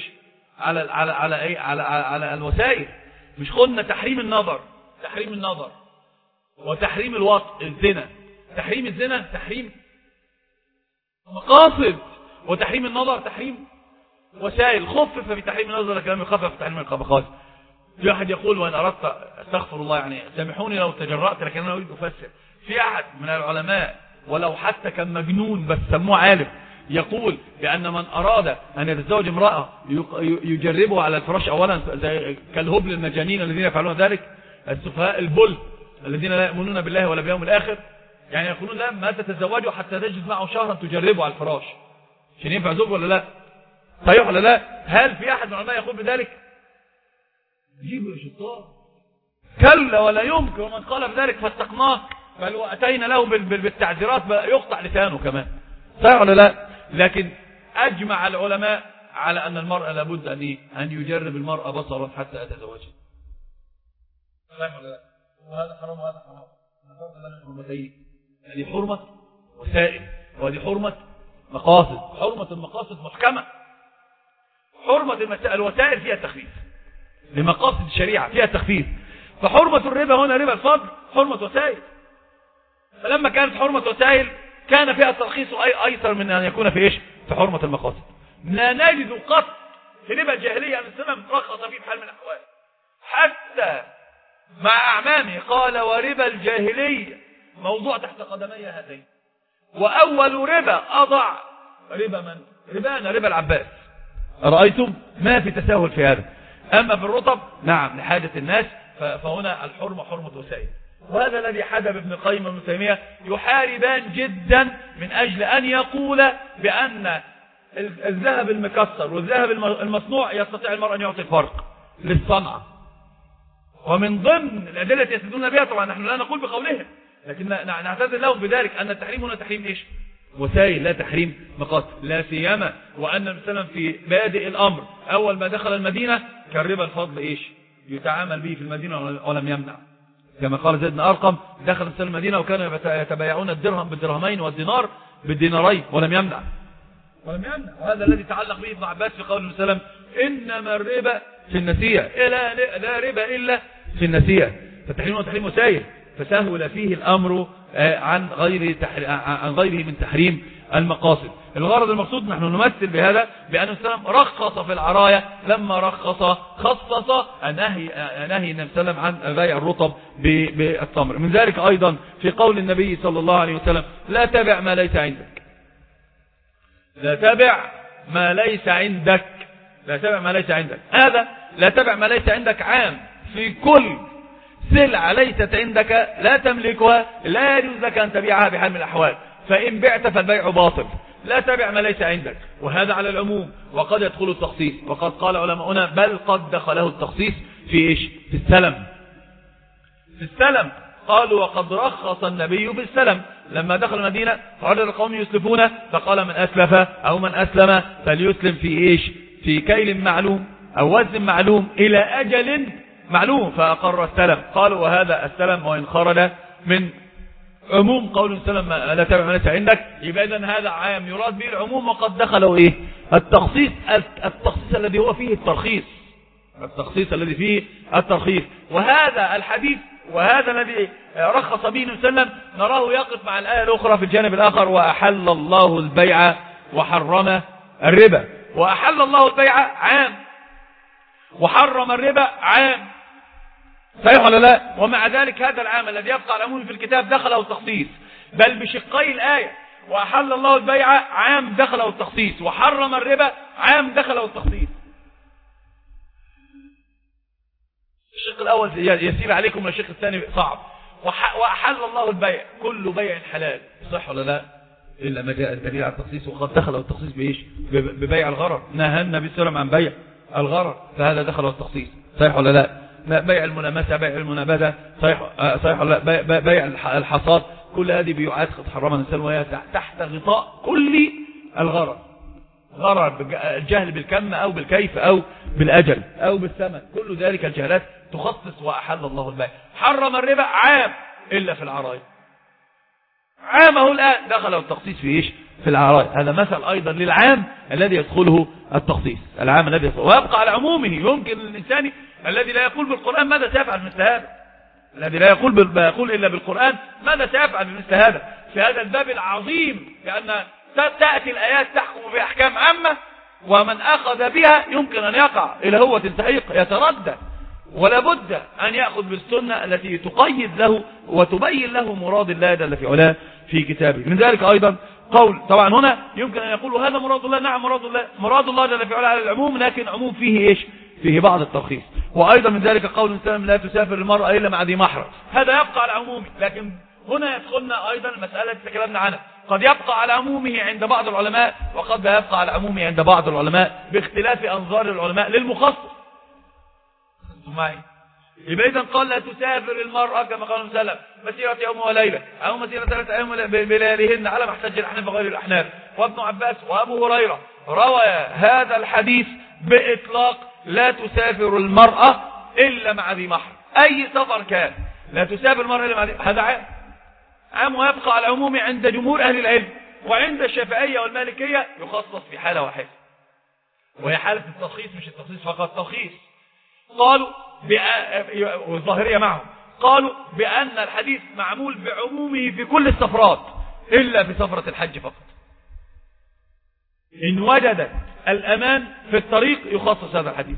Speaker 2: على الوسائل. مش قلنا تحريم النظر وتحريم الوطء الزنا، تحريم الزنا تحريم مقاصد، وتحريم النظر تحريم وسائل. خفف في تحريم النظر لكن لم يخفف في تحريم المقاصد. في أحد يقول وإن أردت استغفر الله يعني سامحوني لو تجرأت، لكن أنا أريد أفسر. في أحد من العلماء ولو حتى كان مجنون بس سموه عالم يقول بأن من أراد أن يتزوج امرأة يجربه على الفراش أولا كالهبل المجانين الذين يفعلون ذلك، السفهاء البل الذين لا يؤمنون بالله ولا باليوم الآخر، يعني يقولون لا ما تتزوجوا حتى تجلس معه شهرا تجربه على الفراش عشان ينفع زوج ولا لا، صحيح ولا لا؟ هل في أحد من العلماء يقول بذلك؟ جيبوا يا شطار، كلا ولا يمكن. ومن قال بذلك فاستقناه بل وأتينا له بالتعذيرات يقطع لسانه كمان، صحيح ولا لا؟ لكن أجمع العلماء على أن المرأة لابد أن يجرب المرأة بصرا حتى يتزوجها، صحيح ولا لا؟ وهذا حرام وهذا حرام. نفرق بين الحرمتين، هذه حرمة وسائل وهذه حرمة مقاصد. حرمة المقاصد محكمة، حرمة الوسائل فيها تخفيف لمقاصد الشريعة فيها تخفيف. فحرمة الربا هنا ربا الفضل حرمة وسائل، فلما كانت حرمة وسائل كان فيها الترخيص أيسر من أن يكون في إيش؟ في حرمة المقاصد. لا نجد قط في ربا الجاهلية أن السلام رخص فيه بحال من الأحوال، حتى مع أعمامه قال وربا الجاهلية موضوع تحت قدمي هاتين. وأول ربا أضع ربا من؟ ربانا ربا العباس. رأيتم ما في تساهل في هذا. أما في الرطب نعم لحاجة الناس، فهنا الحرمة حرمة وسائل. وهذا الذي حدث ابن القيم وابن تيمية يحاربان جدا من أجل أن يقول بأن الذهب المكسر والذهب المصنوع يستطيع المرء أن يعطي الفرق للصنعة. ومن ضمن الأدلة يستدلون بها، طبعا نحن لا نقول بقولهم لكن نعتذر لهم بذلك، أن التحريم هنا تحريم إيش؟ وسائل لا تحريم مقاصد. لا سيما وأن المسلم في بادئ الأمر أول ما دخل المدينة كان ربا الفضل إيش؟ يتعامل به في المدينة ولم يمنع، كما قال زيد بن أرقم دخل مسلم المدينة وكانوا يتبايعون الدرهم بالدرهمين والدينار بالدينارين ولم يمنع. وهذا الذي تعلق به ابن عباس في قول المسلم إنما الربا في النسيئة، لا ربا إلا في النسيئة. فالتحريم وسائل، فسهل فيه الأمر عن غيره من تحريم المقاصد. الغرض المقصود نحن نمثل بهذا بأن السلام رخص في العراية لما خصص نهي النبي صلى الله عليه وسلم عن بيع الرطب بالتمر. من ذلك أيضا في قول النبي صلى الله عليه وسلم لا تبع ما ليس عندك. لا تبع ما ليس عندك. لا تبع ما ليس عندك. هذا لا تبع ما ليس عندك عام في كل سلعة ليست عندك لا تملكها لا يجوز لك أن تبيعها بحال من الأحوال، فإن بعت فالبيع باطل. لا تبع ما ليس عندك، وهذا على العموم، وقد يدخل التخصيص، وقد قال علماؤنا بل قد دخله التخصيص في إيش؟ في السلم. في السلم قالوا وقد رخص النبي بالسلم لما دخل المدينة فعرض القوم يسلفون فقال من أسلف أو من أسلم فليسلم في إيش؟ في كيل معلوم أو وزن معلوم إلى أجل معلوم، فأقر السلم. قالوا وهذا السلم وإن خرج من عموم قول السلم لا تبع ما ليس عندك، يبقى إذن هذا عام يراد به العموم، وقد دخلوا إيه؟ التخصيص الذي هو فيه الترخيص. التخصيص الذي فيه الترخيص. وهذا الحديث وهذا الذي رخص به النبي صلى الله عليه وسلم نراه يقف مع الآية الأخرى في الجانب الآخر وأحل الله البيع وحرم الربا. وأحل الله البيع عام وحرم الربا عام، صحيح ولا لا؟ ومع ذلك هذا العام الذي يبقى العموم في الكتاب دخله التخصيص، بل بشقي الآية. وأحل الله البيع عام دخله التخصيص، وحرم الربا عام دخله التخصيص. الشق الأول يسير عليكم والشق الثاني صعب. وأحل الله البيع كل بيع حلال، صح ولا لا؟ إلا ما جاء الدليل على التخصيص، وقد دخله التخصيص بإيش؟ ببيع الغرر. نهى النبي صلى الله عليه وسلم عن بيع الغرر، فهذا دخله التخصيص، صحيح ولا لا؟ بيع الملامسة، بيع المنابذة، صحيح ولا لا؟ بيع الحصاد، كل هذه بيعات قد حرمها الإنسان وهي تحت غطاء كل الغرر. غرر الجهل بالكم أو بالكيف أو بالأجل أو بالثمن، كل ذلك الجهلات تخصص. وأحل الله البيع. حرم الربا عام إلا في العراية، عامه الآن دخله التخصيص في إيش؟ في العراية. هذا مثل أيضا للعام الذي يدخله التخصيص، العام الذي يدخله ويبقى على عمومه. يمكن للإنسان الذي لا يقول بالقرآن ماذا سيفعل بمثل هذا، الذي لا يقول إلا بالقرآن ماذا سيفعل بمثل هذا في هذا الباب العظيم، لأن تأتي الآيات تحكم بأحكام عامة، ومن أخذ بها يمكن أن يقع إلى هو تستحيق يتردد، ولا بد أن يأخذ بالسنة التي تقيد له وتبين له مراد الله جل في علاه في كتابه. من ذلك أيضا قول، طبعا هنا يمكن أن يقول هذا مراد الله، نعم مراد الله جل في علاه على العموم، لكن عموم فيه إيش؟ فيه بعض الترخيص. وأيضا من ذلك قول الإنسان لا تسافر المرأة إلا مع ذي محرم، هذا يبقى على عمومه، لكن هنا يدخلنا أيضا المسألة التي تكلمنا عنها، قد يبقى على عمومه عند بعض العلماء وقد لا يبقى على عمومه عند بعض العلماء باختلاف أنظار العلماء للمخصص. معي يبقى إذن قال لا تسافر المرأة كما قال المسلم مسيرة يوم وليلة أو مسيرة 3 أيام بلياليهن على ما احتج الأحناف وغير الأحناف. وابن عباس وأبو هريرة روى هذا الحديث بإطلاق لا تسافر المرأة إلا مع ذي محرم، أي سفر كان لا تسافر المرأة إلا مع ذي. هذا عام ويبقى على العموم عند جمهور أهل العلم، وعند الشافعية والمالكية يخصص في حالة واحدة، وهي حالة الترخيص، مش التخصيص فقط، ترخيص. قالوا والظاهرية معهم قالوا بأن الحديث معمول بعمومه في كل السفرات إلا في سفرة الحج فقط. إن وجدت الأمان في الطريق يخصص هذا الحديث.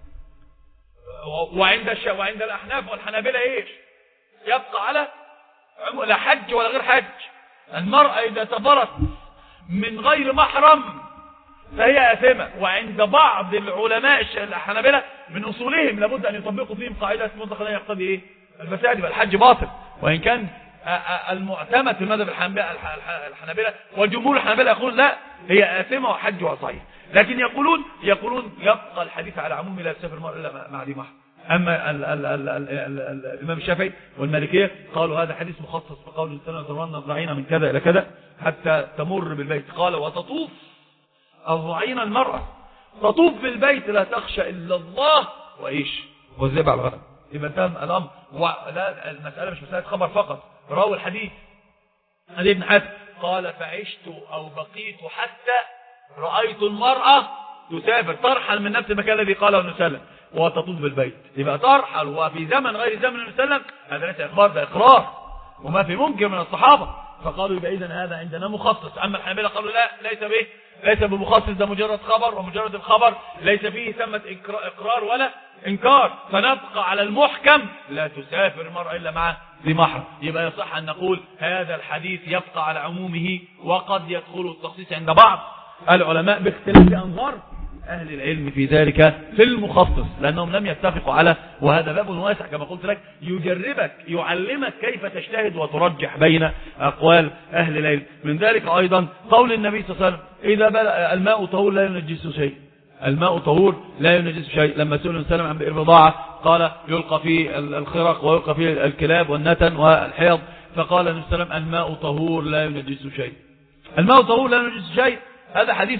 Speaker 2: وعند الأحناف والحنابلة إيش؟ يبقى على لا حج ولا غير حج. المرأة إذا سافرت من غير محرم فهي آثمة. وعند بعض العلماء الحنابلة من أصولهم لابد أن يطبقوا فيهم قاعدة مطلق لا يقتضي إيه؟ الفساد، والحج باطل. وإن كان المعتمد في المذهب الحنابلة وجمهور الحنابلة يقول لا، هي آثمة وحجها صحيح، لكن يقولون يبقى الحديث على عموم لا تسافر المرأة إلا مع ذي محرم. أما الإمام الشافعي والمالكية قالوا هذا حديث مخصص بقول السنة ترون الضعين من كذا إلى كذا حتى تمر بالبيت. قال وتطوف الضعين المرأة تطوف بالبيت لا تخشى إلا الله وإيش وزبع الغنم. يبقى تم الأمر. ولا المسألة مش مسألة خبر فقط، راوي الحديث علي بن حاتم قال فعشت أو بقيت حتى رأيت المرأة تسافر ترحل من نفس المكان الذي قاله النبي صلى الله عليه وسلم وتطوف بالبيت. يبقى ترحل وفي زمن غير زمن النبي صلى الله عليه وسلم، هذا ليس إخبار، ده إقرار، وما في ممكن من الصحابة فقالوا يبقى إذن هذا عندنا مخصص. أما الحنابلة قالوا لا، ليس بمخصص، ده مجرد خبر، ومجرد الخبر ليس فيه ثمة إقرار ولا إنكار، فنبقى على المحكم لا تسافر المرأة إلا مع ذي محرم. يبقى يصح أن نقول هذا الحديث يبقى على عمومه وقد يدخل التخصيص عند بعض العلماء باختلاف أنظار أهل العلم في ذلك في المخصص، لأنهم لم يتفقوا على، وهذا باب واسع كما قلت لك يجربك يعلمك كيف تجتهد وترجح بين أقوال أهل العلم. من ذلك أيضا قول النبي صلى الله عليه وسلم إذا بلغ الماء طهور لا ينجس شيء، الماء طهور لا ينجس شيء. لما سئل النبي صلى الله عليه وسلم عن بئر بضاعة قال يلقى فيه الخرق ويلقى فيه الكلاب والنتن والحيض، فقال النبي صلى الله عليه وسلم الماء طهور لا ينجس شيء، الماء طهور لا ينجس شيء. هذا حديث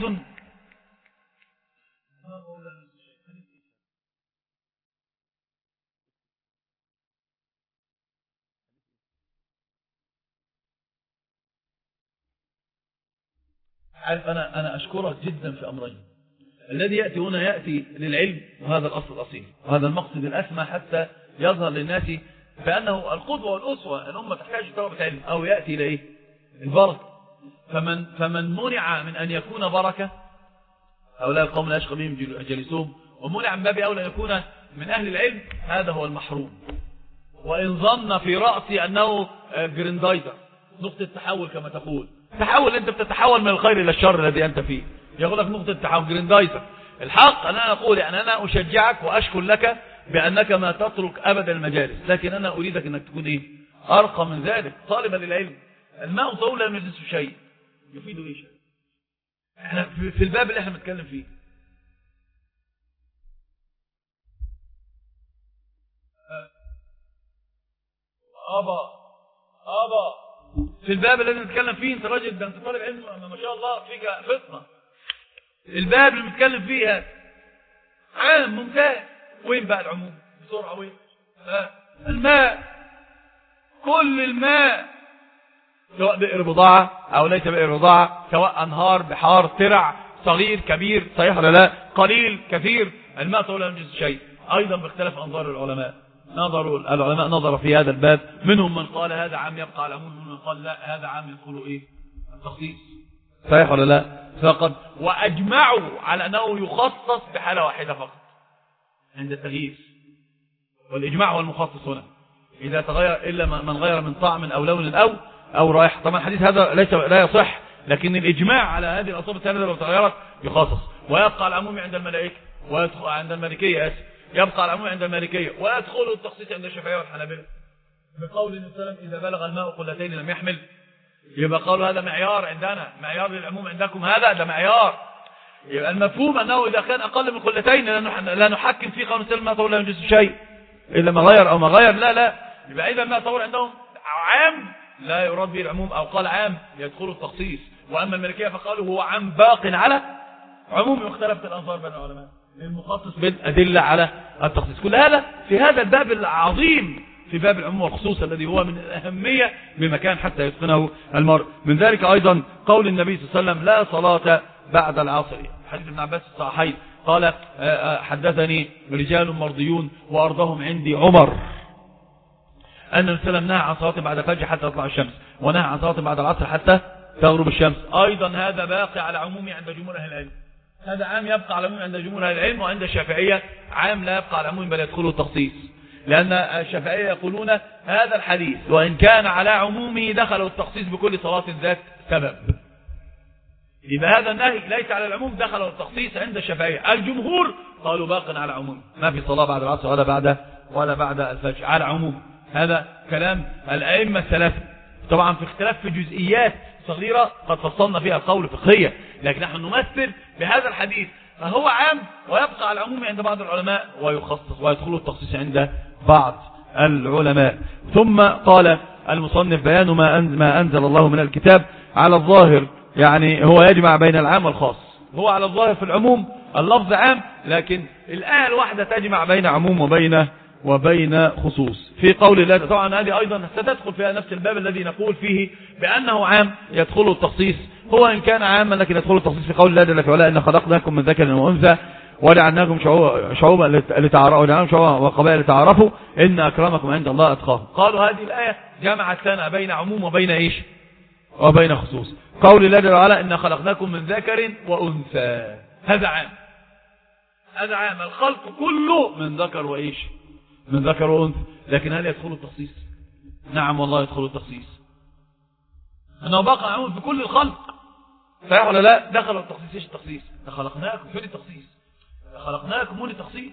Speaker 2: عارف. أنا أشكرك جدا في أمرين. الذي يأتي هنا يأتي للعلم، وهذا الأصل الأصيل، وهذا المقصد الأسمى حتى يظهر للناس بأنه القدوة والأسوة، الأمة تحتاج طلبة علم، أو يأتي إليه البركة. فمن منع من أن يكون بركة، هؤلاء القوم لا يشقى بهم جلسوهم، ومنع من باب أولى أن يكون من أهل العلم، هذا هو المحروم. وإن ظن في رأسي أنه جريندايزر، نقطة تحول كما تقول، تحول، أنت بتتحول من الخير إلى الشر الذي أنت فيه، يقول لك نقطة تحول جريندايزر. الحق أنا أقول يعني أنا أشجعك وأشكر لك بأنك ما تترك أبدا المجالس، لكن أنا أريدك أنك تكون إيه؟ أرقى من ذلك، طالبا للعلم. الماء طهور لا ينجس شيء، يفيد إيه شيء؟ احنا في الباب اللي احنا بنتكلم فيه في الباب الذي نتكلم فيه، انت راجل، ده انت طالب علم ما شاء الله فيك فطنة. الباب اللي بنتكلم فيه عام ممتاز، وين بقى العموم بسرعة؟ وين الماء؟ كل الماء، سواء بئر بضاعة او ليس بئر بضاعة، سواء انهار، بحار، ترع، صغير كبير، صحيح ولا لا، قليل كثير، الماء طول لا ينجس شيء. ايضا باختلاف انظار العلماء، العلماء نظروا في هذا الباب، منهم من قال هذا عام يبقى على العموم، منهم من قال لا هذا عام يدخل ايه؟ التخصيص، صحيح ولا لا؟ فقد واجمعوا على انه يخصص بحالة واحدة فقط عند التغيير، والاجماع والمخصص هنا اذا تغير الا من غير من طعم او لون او رائحة. طبعا الحديث هذا لا يصح، لكن الاجماع على هذه الاصابع الثلاثة لو تغيرت يخصص. ويبقى العموم عند الملائكة ويدخل عند المالكية، يبقى العموم عند المالكية ويدخل التخصيص عند الشافعية والحنابلة، بقول النبي صلى الله عليه وسلم إذا بلغ الماء قلتين لم يحمل. يبقى قالوا هذا معيار عندنا، معيار للعموم عندكم هذا معيار. يبقى المفهوم أنه إذا كان أقل من قلتين لا نحكم فيه قول النبي الماء طهور لا ينجس شيء إلا ما غير أو ما غير، لا. يبقى إذا الماء طهور عندهم عام لا يراد به العموم، أو قال عام يدخل التخصيص. وأما المالكية فقالوا هو عام باق على عموم، واختلفت الأنظار بين العلماء المخصص بالأدلة على التخصيص. كل هذا في هذا الباب العظيم، في باب العموم والخصوص الذي هو من الأهمية بمكان حتى يتقنه المرء. من ذلك أيضا قول النبي صلى الله عليه وسلم لا صلاة بعد العصر، حديث ابن عباس الصحيحين قال حدثني رجال مرضيون وأرضهم عندي عمر أن النبي صلى الله عليه وسلم نهى عن صلاة بعد الفجر حتى تطلع الشمس، ونهى عن صلاة بعد العصر حتى تغرب الشمس. أيضا هذا باقي على عمومي عند جمهور أهل العلم، هذا عام يبقى على عموم عند جمهور أهل العلم، وعند الشافعية عام لا يبقى على عموم بل يدخله التخصيص، لأن الشافعية يقولون هذا الحديث وإن كان على عمومه دخله التخصيص بكل صلاة ذات سبب. إذا هذا النهي ليس على العموم دخله التخصيص عند الشافعية. الجمهور قالوا باق على عموم، ما في صلاة بعد العصر ولا بعد الفجر، على عموم. هذا كلام الأئمة الثلاثة. طبعا في اختلاف في جزئيات صغيرة قد فصلنا فيها القول فقهية، لكن نحن نمثل بهذا الحديث فهو عام ويبقى على العموم عند بعض العلماء ويخصص ويدخل التخصيص عند بعض العلماء. ثم قال المصنف بيان ما أنزل الله من الكتاب على الظاهر، يعني هو يجمع بين العام والخاص. هو على الظاهر في العموم اللفظ عام، لكن الآية الواحدة تجمع بين عموم وبين خصوص. في قول الله طبعا هذه أيضا ستدخل فيها نفس الباب الذي نقول فيه بأنه عام يدخل التخصيص، هو إن كان عاما لكن يدخل التخصيص في قول الله جل وعلا إن خلقناكم من ذكر وأنثى وجعلناكم شعوبا وقبائل لتعارفوا إن أكرمكم عند الله أتقاكم. قالوا هذه الآية جمعت لنا بين عموم وبين إيش؟ وبين خصوص. قول الله جل وعلا إن خلقناكم من ذكر وأنثى، هذا عام، هذا عام، الخلق كله من ذكر وإيش، من ذكر وأنثى. لكن هل يدخل التخصيص؟ نعم والله يدخل التخصيص، أنه بقى عمود في كل الخلق، صحيح ولا لا؟ دخل التخصيص. ايش التخصيص؟ خلقناكم، فين التخصيص؟ خلقناكم، وين التخصيص؟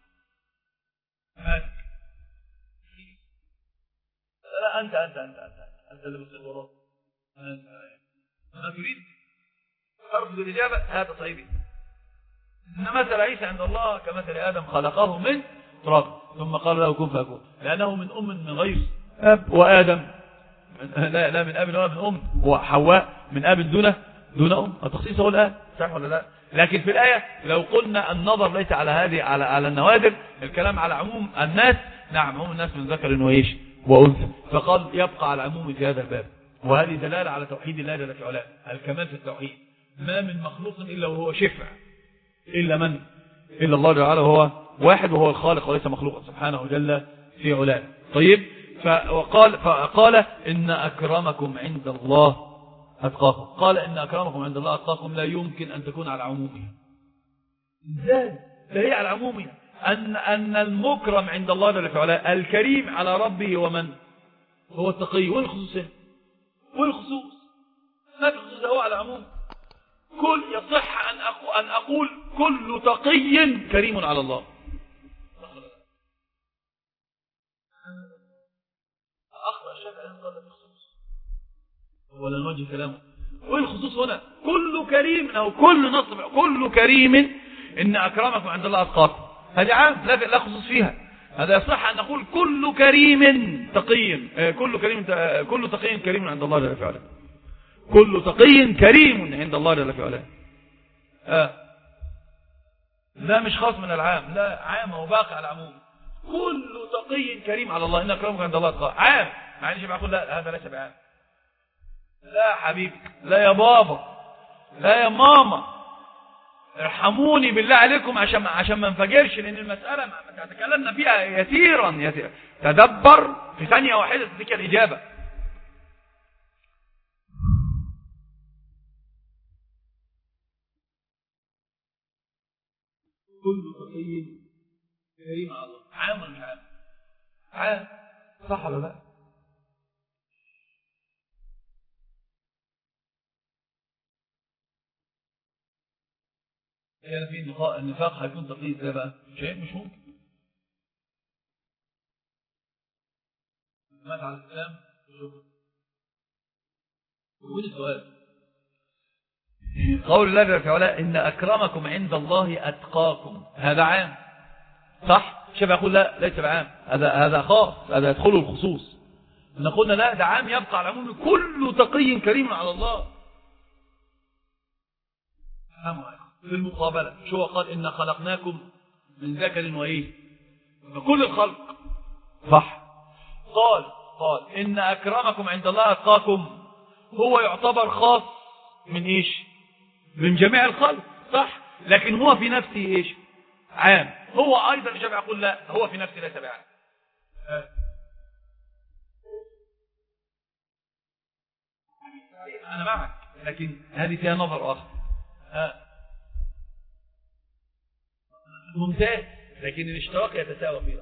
Speaker 2: لا أنت اللي بتصير وراء، أنا تريد أرفض الإجابة، هذا صحيح. إن مثل عيسى عند الله كمثل آدم خلقه من تراب ثم قال له كن فيكون، لأنه من من غير أب، وآدم لا من أب ولا من أم، وحواء من أب دون أم. التخصيص هو الآن، صح ولا لا؟ لكن في الآية لو قلنا النظر ليس على هذه على النوادر، الكلام على عموم الناس. نعم، عموم الناس من ذكر وإيش وأنثى، فقال يبقى على عموم في هذا الباب. وهذه دلالة على توحيد الله جل في علاه، الكمال في التوحيد. ما من مخلوق إلا وهو شفع، إلا من؟ إلا الله جل وعلا، هو واحد وهو الخالق وليس مخلوقا سبحانه جل في علاه. طيب، فقال إن أكرمكم عند الله أتقاكم. قال إن أكرمكم عند الله أتقاكم لا يمكن أن تكون على عمومها. إزاي؟ لا هي على عمومها. أن المكرم عند الله جل في علاه الكريم على ربه ومن هو التقي. وين الخصوص؟ والخصوص ما في خصوص، هو على عموم. كل يصح أن أقول كل تقي كريم على الله. أخطأ الشافعي أن قال الخصوص ولا نوجه كلامه. والخصوص هنا كل كريم، أو كل نصب كل كريم إن أكرمكم عند الله أتقاكم، هذه عام لا خصوص فيها. هذا يصح أن نقول كل كريم تقي، كل تقي كريم عند الله جل وعلا، كل تقي كريم عند الله جل وعلا. لا مش خاص من العام، لا عام وباقي على العموم. كل تقي كريم على الله إن أكرمكم عند الله أتقاكم، عام. معلش بقول لا هذا ليس بعام. لا حبيبي، لا يا بابا، لا يا ماما، ارحموني بالله عليكم عشان ما انفجرش، لان المسألة ما تكلمنا فيها يسيرا. تدبر في ثانية واحدة تديك الإجابة. كل تقي كريم على الله، عام ولا مش عام؟ عام، صح ولا لا؟ يعني في النفاق هيكون تقليد ده بقى شيء مش ممكن. مات على الإسلام وين السؤال؟ قول الله جل وعلا إن أكرمكم عند الله أتقاكم، هذا عام صح؟ شبه يقول لا ليس بعام، هذا خاص، هذا يدخله الخصوص. نقولنا لا ده عام يبقى على العموم، كل تقي كريم على الله. في المقابلة شو قال إن خلقناكم من ذكر وإيه، كل الخلق صح. قال إن أكرمكم عند الله أتقاكم، هو يعتبر خاص من إيش، من جميع الخلق صح، لكن هو في نفسه إيش، عام. هو أيضا شبع يقول لا هو في نفسه ليس بعام. أنا معك، لكن هذه فيها نظر آخر. ممتاز، لكن الاشتراك يتساوى فيه.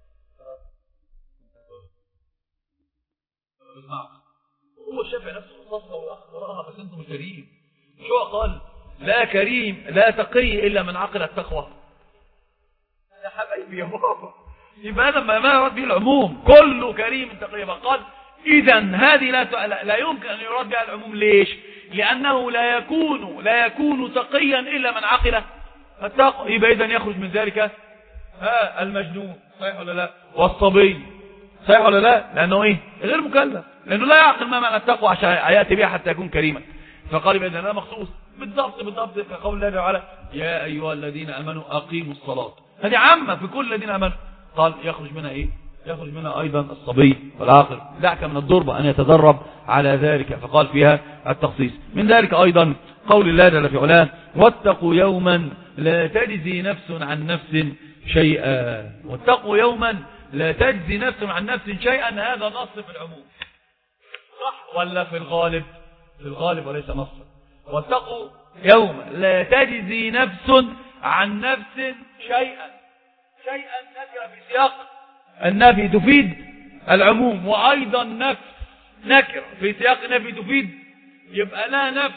Speaker 2: هو الشافعي نفسه خصصها وأخبرها، بس انتم كريم. شو قال؟ لا كريم لا تقي إلا من عقل التقوى. يا حبايبي يا بابا، يبقى هذا ما يراد به العموم، كله كريم تقي. قال إذن هذه لا يمكن أن يراد بها العموم. ليش؟ لأنه لا يكون تقيا إلا من عقل التقوى. يبقى إذن يخرج من ذلك المجنون، صحيح ولا لا؟ والصبي، صحيح ولا لا؟ لأنه إيه؟ غير مكلف، لأنه لا يعقل ما معنى التقوى عشان يأتي بها حتى يكون كريما. فقال يبقى إذن هذا مخصوص بالضبط كقول الله تعالى يا أيها الذين آمنوا أقيموا الصلاة. هذه عامة في كل الذين آمنوا. قال يخرج منها إيه؟ يخرج منها أيضا الصبي والعاقل، دعك من الضربة أن يتدرب على ذلك، فقال فيها التخصيص. من ذلك أيضا قول الله جل في علاه واتقوا يوما لا تجزي نفس عن نفس شيئا. واتقوا يوما لا تجزي نفس عن نفس شيئا، هذا نص في العموم صح ولا في الغالب؟ في الغالب وليس نصا. واتقوا يوم لا تجزي نفس عن نفس شيئا نكرة في سياق النفي تفيد العموم، وأيضا نفس نكرة في سياق النفي تفيد، يبقى لا نفس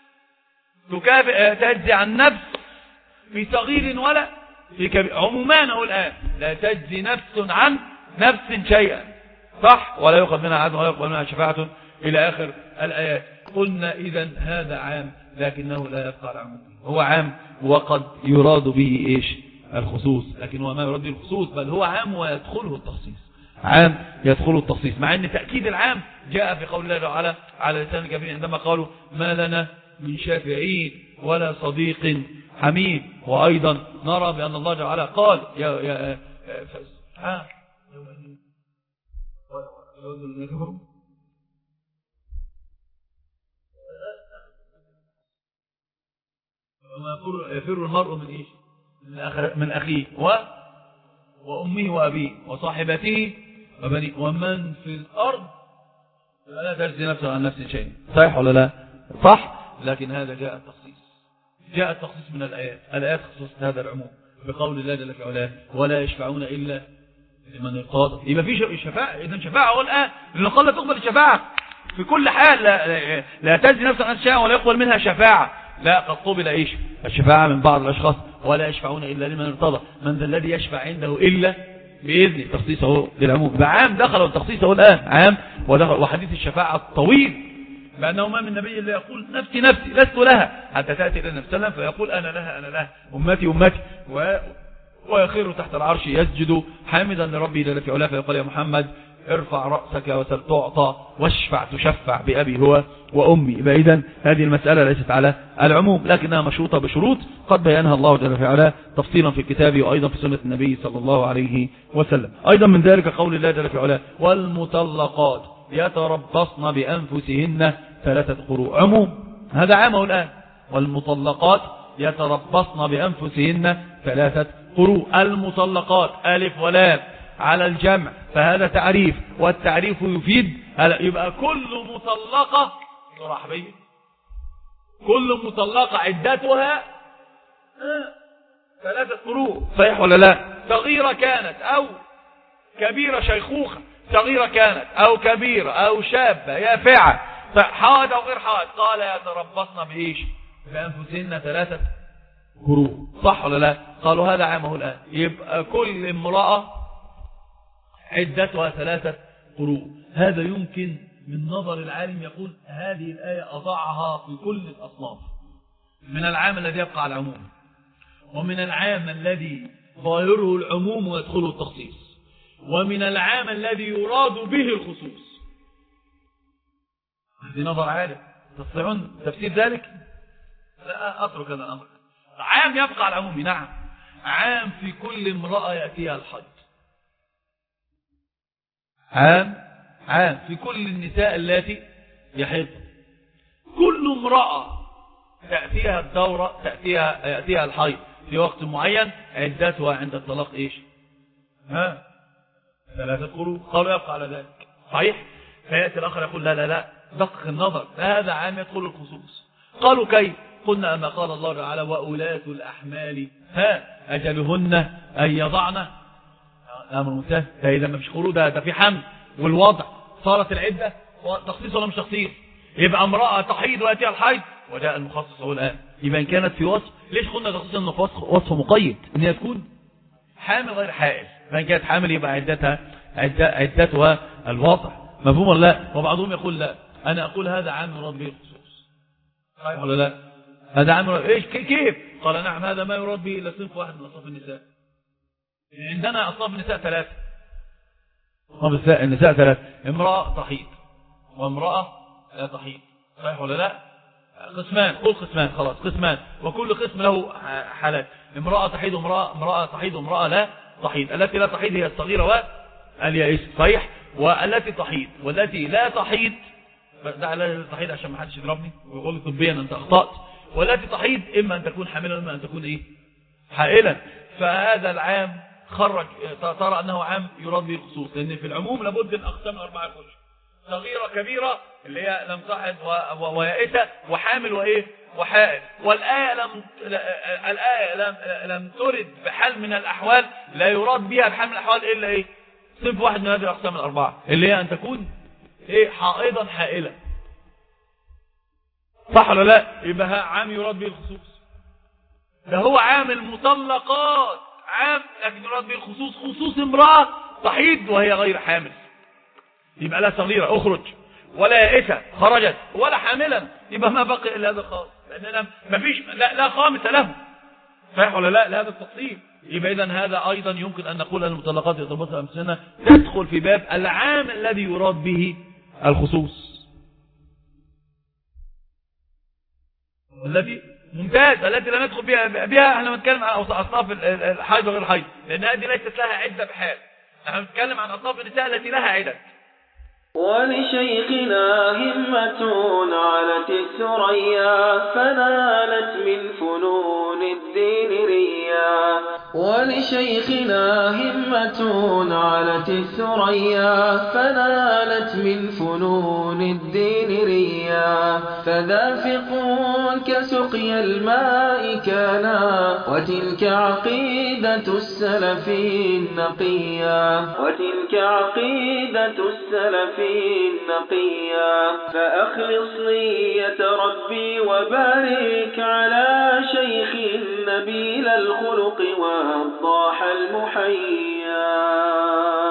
Speaker 2: تجزي عن نفس في صغير ولا في كبير. عمومان أقول الآن لا تجزي نفس عن نفس شيئا، صح، ولا يؤخذ منها عدل ولا يقبل منها شفاعة إلى آخر الآيات. قلنا إذن هذا عام لكنه لا يبقى على عمومه، هو عام وقد يراد به إيش؟ الخصوص، لكن هو ما يراد به الخصوص، بل هو عام ويدخله التخصيص، عام يدخله التخصيص، مع أن تأكيد العام جاء في قول الله تعالى على لسان الكافرين عندما قالوا ما لنا من شافعين ولا صديق حميم. وأيضا نرى بأن الله تعالى قال يفر المرء من إيش؟ من أخيه وأمه وأبيه وصاحبته وبنيه ومن في الأرض لا تجزي نفسه عن نفس شيء. صحيح ولا لا؟ صح، لكن هذا جاء التخصيص من الآيات خصوصت هذا العموم بقول الله جل في علاه ولا يشفعون إلا لمن ارتضى. يبقى في شفاعة، إذن شفاعة الآن لأنه قال لا تقبل الشفاعة في كل حال، لا تجزي نفسه عن شيء ولا يقبل منها شفاعة. لا، قد قبل إيش؟ الشفاعة من بعض الأشخاص ولا يشفعون إلا لمن ارتضى، من ذا الذي يشفع عنده إلا بإذن. تخصيصه للعموم بعام دخل، والتخصيصه الآن عام ودخل. وحديث الشفاعة الطويل بأنه ما من نبي إلا يقول نفسي نفسي لست لها حتى تأتي إلى النبي صلى الله عليه وسلم فيقول أنا لها أمتي ويخر تحت العرش يسجد حامدا لربي جل في علاه فيقول يا محمد ارفع رأسك وسل تعطى واشفع تشفع بأبي هو وأمي. إذن هذه المسألة ليست على العموم لكنها مشروطة بشروط قد بيانها الله جل في علاه تفصيلا في كتابه وأيضا في سنة النبي صلى الله عليه وسلم. أيضا من ذلك قول الله جل في علاه والمطلقات يتربصن بأنفسهن 3 قروء. عموم، هذا عامه الآن. والمطلقات يتربصن بأنفسهن 3 قروء. المطلقات ألف ولام على الجمع فهذا تعريف، والتعريف يفيد يبقى كل مطلقة صراحة كل مطلقة عدتها 3 قروء. صحيح ولا لا؟ صغيرة كانت أو كبيرة، شيخوخة صغيرة كانت أو كبيرة أو شابة يافعة، حائض أو غير حائض، قال يتربصن بإيش؟ بأنفسهن 3 قروء. صح ولا لا؟ قالوا هذا عامه الآن. يبقى كل امرأة عدتها 3 قروء. هذا يمكن من نظر العالم يقول هذه الآية أضعها في كل الأصناف، من العام الذي يبقى على العموم، ومن العام الذي ظاهره العموم ويدخله التخصيص، ومن العام الذي يراد به الخصوص. هذه نظر عالم. تستطيعون تفسير ذلك؟ لا أترك هذا الأمر. عام يبقى على العموم، نعم، عام في كل امرأة يأتيها الحج، عام في كل النساء التي يحض، كل امرأة تأتيها الدورة يأتيها الحيض في وقت معين عدتها عند الطلاق ايش؟ 3 قروء. قالوا يبقى على ذلك. صحيح. فيأتي الآخر يقول لا دقق النظر، هذا عام يدخل الخصوص. قالوا كيف؟ قلنا أما قال الله تعالى وأولاة الأحمال أجلهن أن يضعن أمر منتهى. إذا ما فيش خروج ده في حمل والوضع صارت العدة تخصيص ولا مش تخصيص؟ يبقى امرأة تحيض ويأتيها الحيض وجاء المخصص هو الآن. يبقى إن كانت في وصف، ليش قلنا تخصيص إنه وصف مقيد إن هي تكون حامل غير حائل؟ فإن كانت حامل يبقى عدتها الوضع. مفهوم ولا لا؟ وبعضهم يقول لا، أنا أقول هذا عام يراد به الخصوص. صحيح ولا لا؟ هذا عام يراد إيش كيف؟ قال نعم، هذا ما يراد به إلا صنف واحد من أصناف النساء. عندنا أصناف النساء 3. النساء 3، امرأة تحيض وامرأة لا تحيض. صحيح ولا لا؟ قسمان، قول قسمان، خلاص قسمان، وكل قسم له حالات. امرأة تحيض امرأة تحيض وامرأة لا تحيض. التي لا تحيض هي الصغيرة واليائس. صحيح. والتي تحيض والتي لا تحيض، ده لا تحيض عشان ما حدش يضربني ويقول طبيا انت اخطأت. والتي تحيض اما ان تكون حاملا واما ان تكون حائلا. فهذا العام خرج، ترى انه عام يراد به الخصوص، لان في العموم لابد الاقسام 4 يخش. صغيرة كبيرة اللي هي لم تحض ويائسة وحامل وإيه وحائل. والآية لم ترد بحال من الأحوال، لا يراد بها بحال من الأحوال إلا إيه صنف واحد من هذه الأقسام الأربعة، اللي هي أن تكون إيه حائضا حائلة. صح ولا لا؟ يبقى عام يراد به الخصوص. ده هو عام المطلقات عام، لكن يراد به الخصوص، خصوص امرأة تحيض وهي غير حامل، يبقى لا صغيرة اخرج، ولا يائسة خرجت، ولا حاملا، يبقى ما بقي الا هذا الخاص، لاننا ما فيش لا خامس له. صحيح ولا لا؟ لهذا التفصيل. يبقى اذا هذا ايضا يمكن ان نقول ان المطلقات يتربصن بانفسهن تدخل في باب العام الذي يراد به الخصوص. التي ممتاز، التي لا ندخل بها احنا بنتكلم عن اصناف الحيض وغير الحيض، لان هذه ليست لها عده بحال. احنا بنتكلم عن اصناف النساء التي لها عده.
Speaker 1: ولشيخنا همة علت الثريا فنالت من فنون الدين ريا. ولشيخنا همة علت الثريا فنالت من فنون الدين ريا. فذافق كسقي الماء كانا وتلك عقيدة السلف النقيا. وتلك عقيدة السلف النقيا. فأخلص نية ربي وبارك على شيخ نبيل الخلق والضاح المحيا.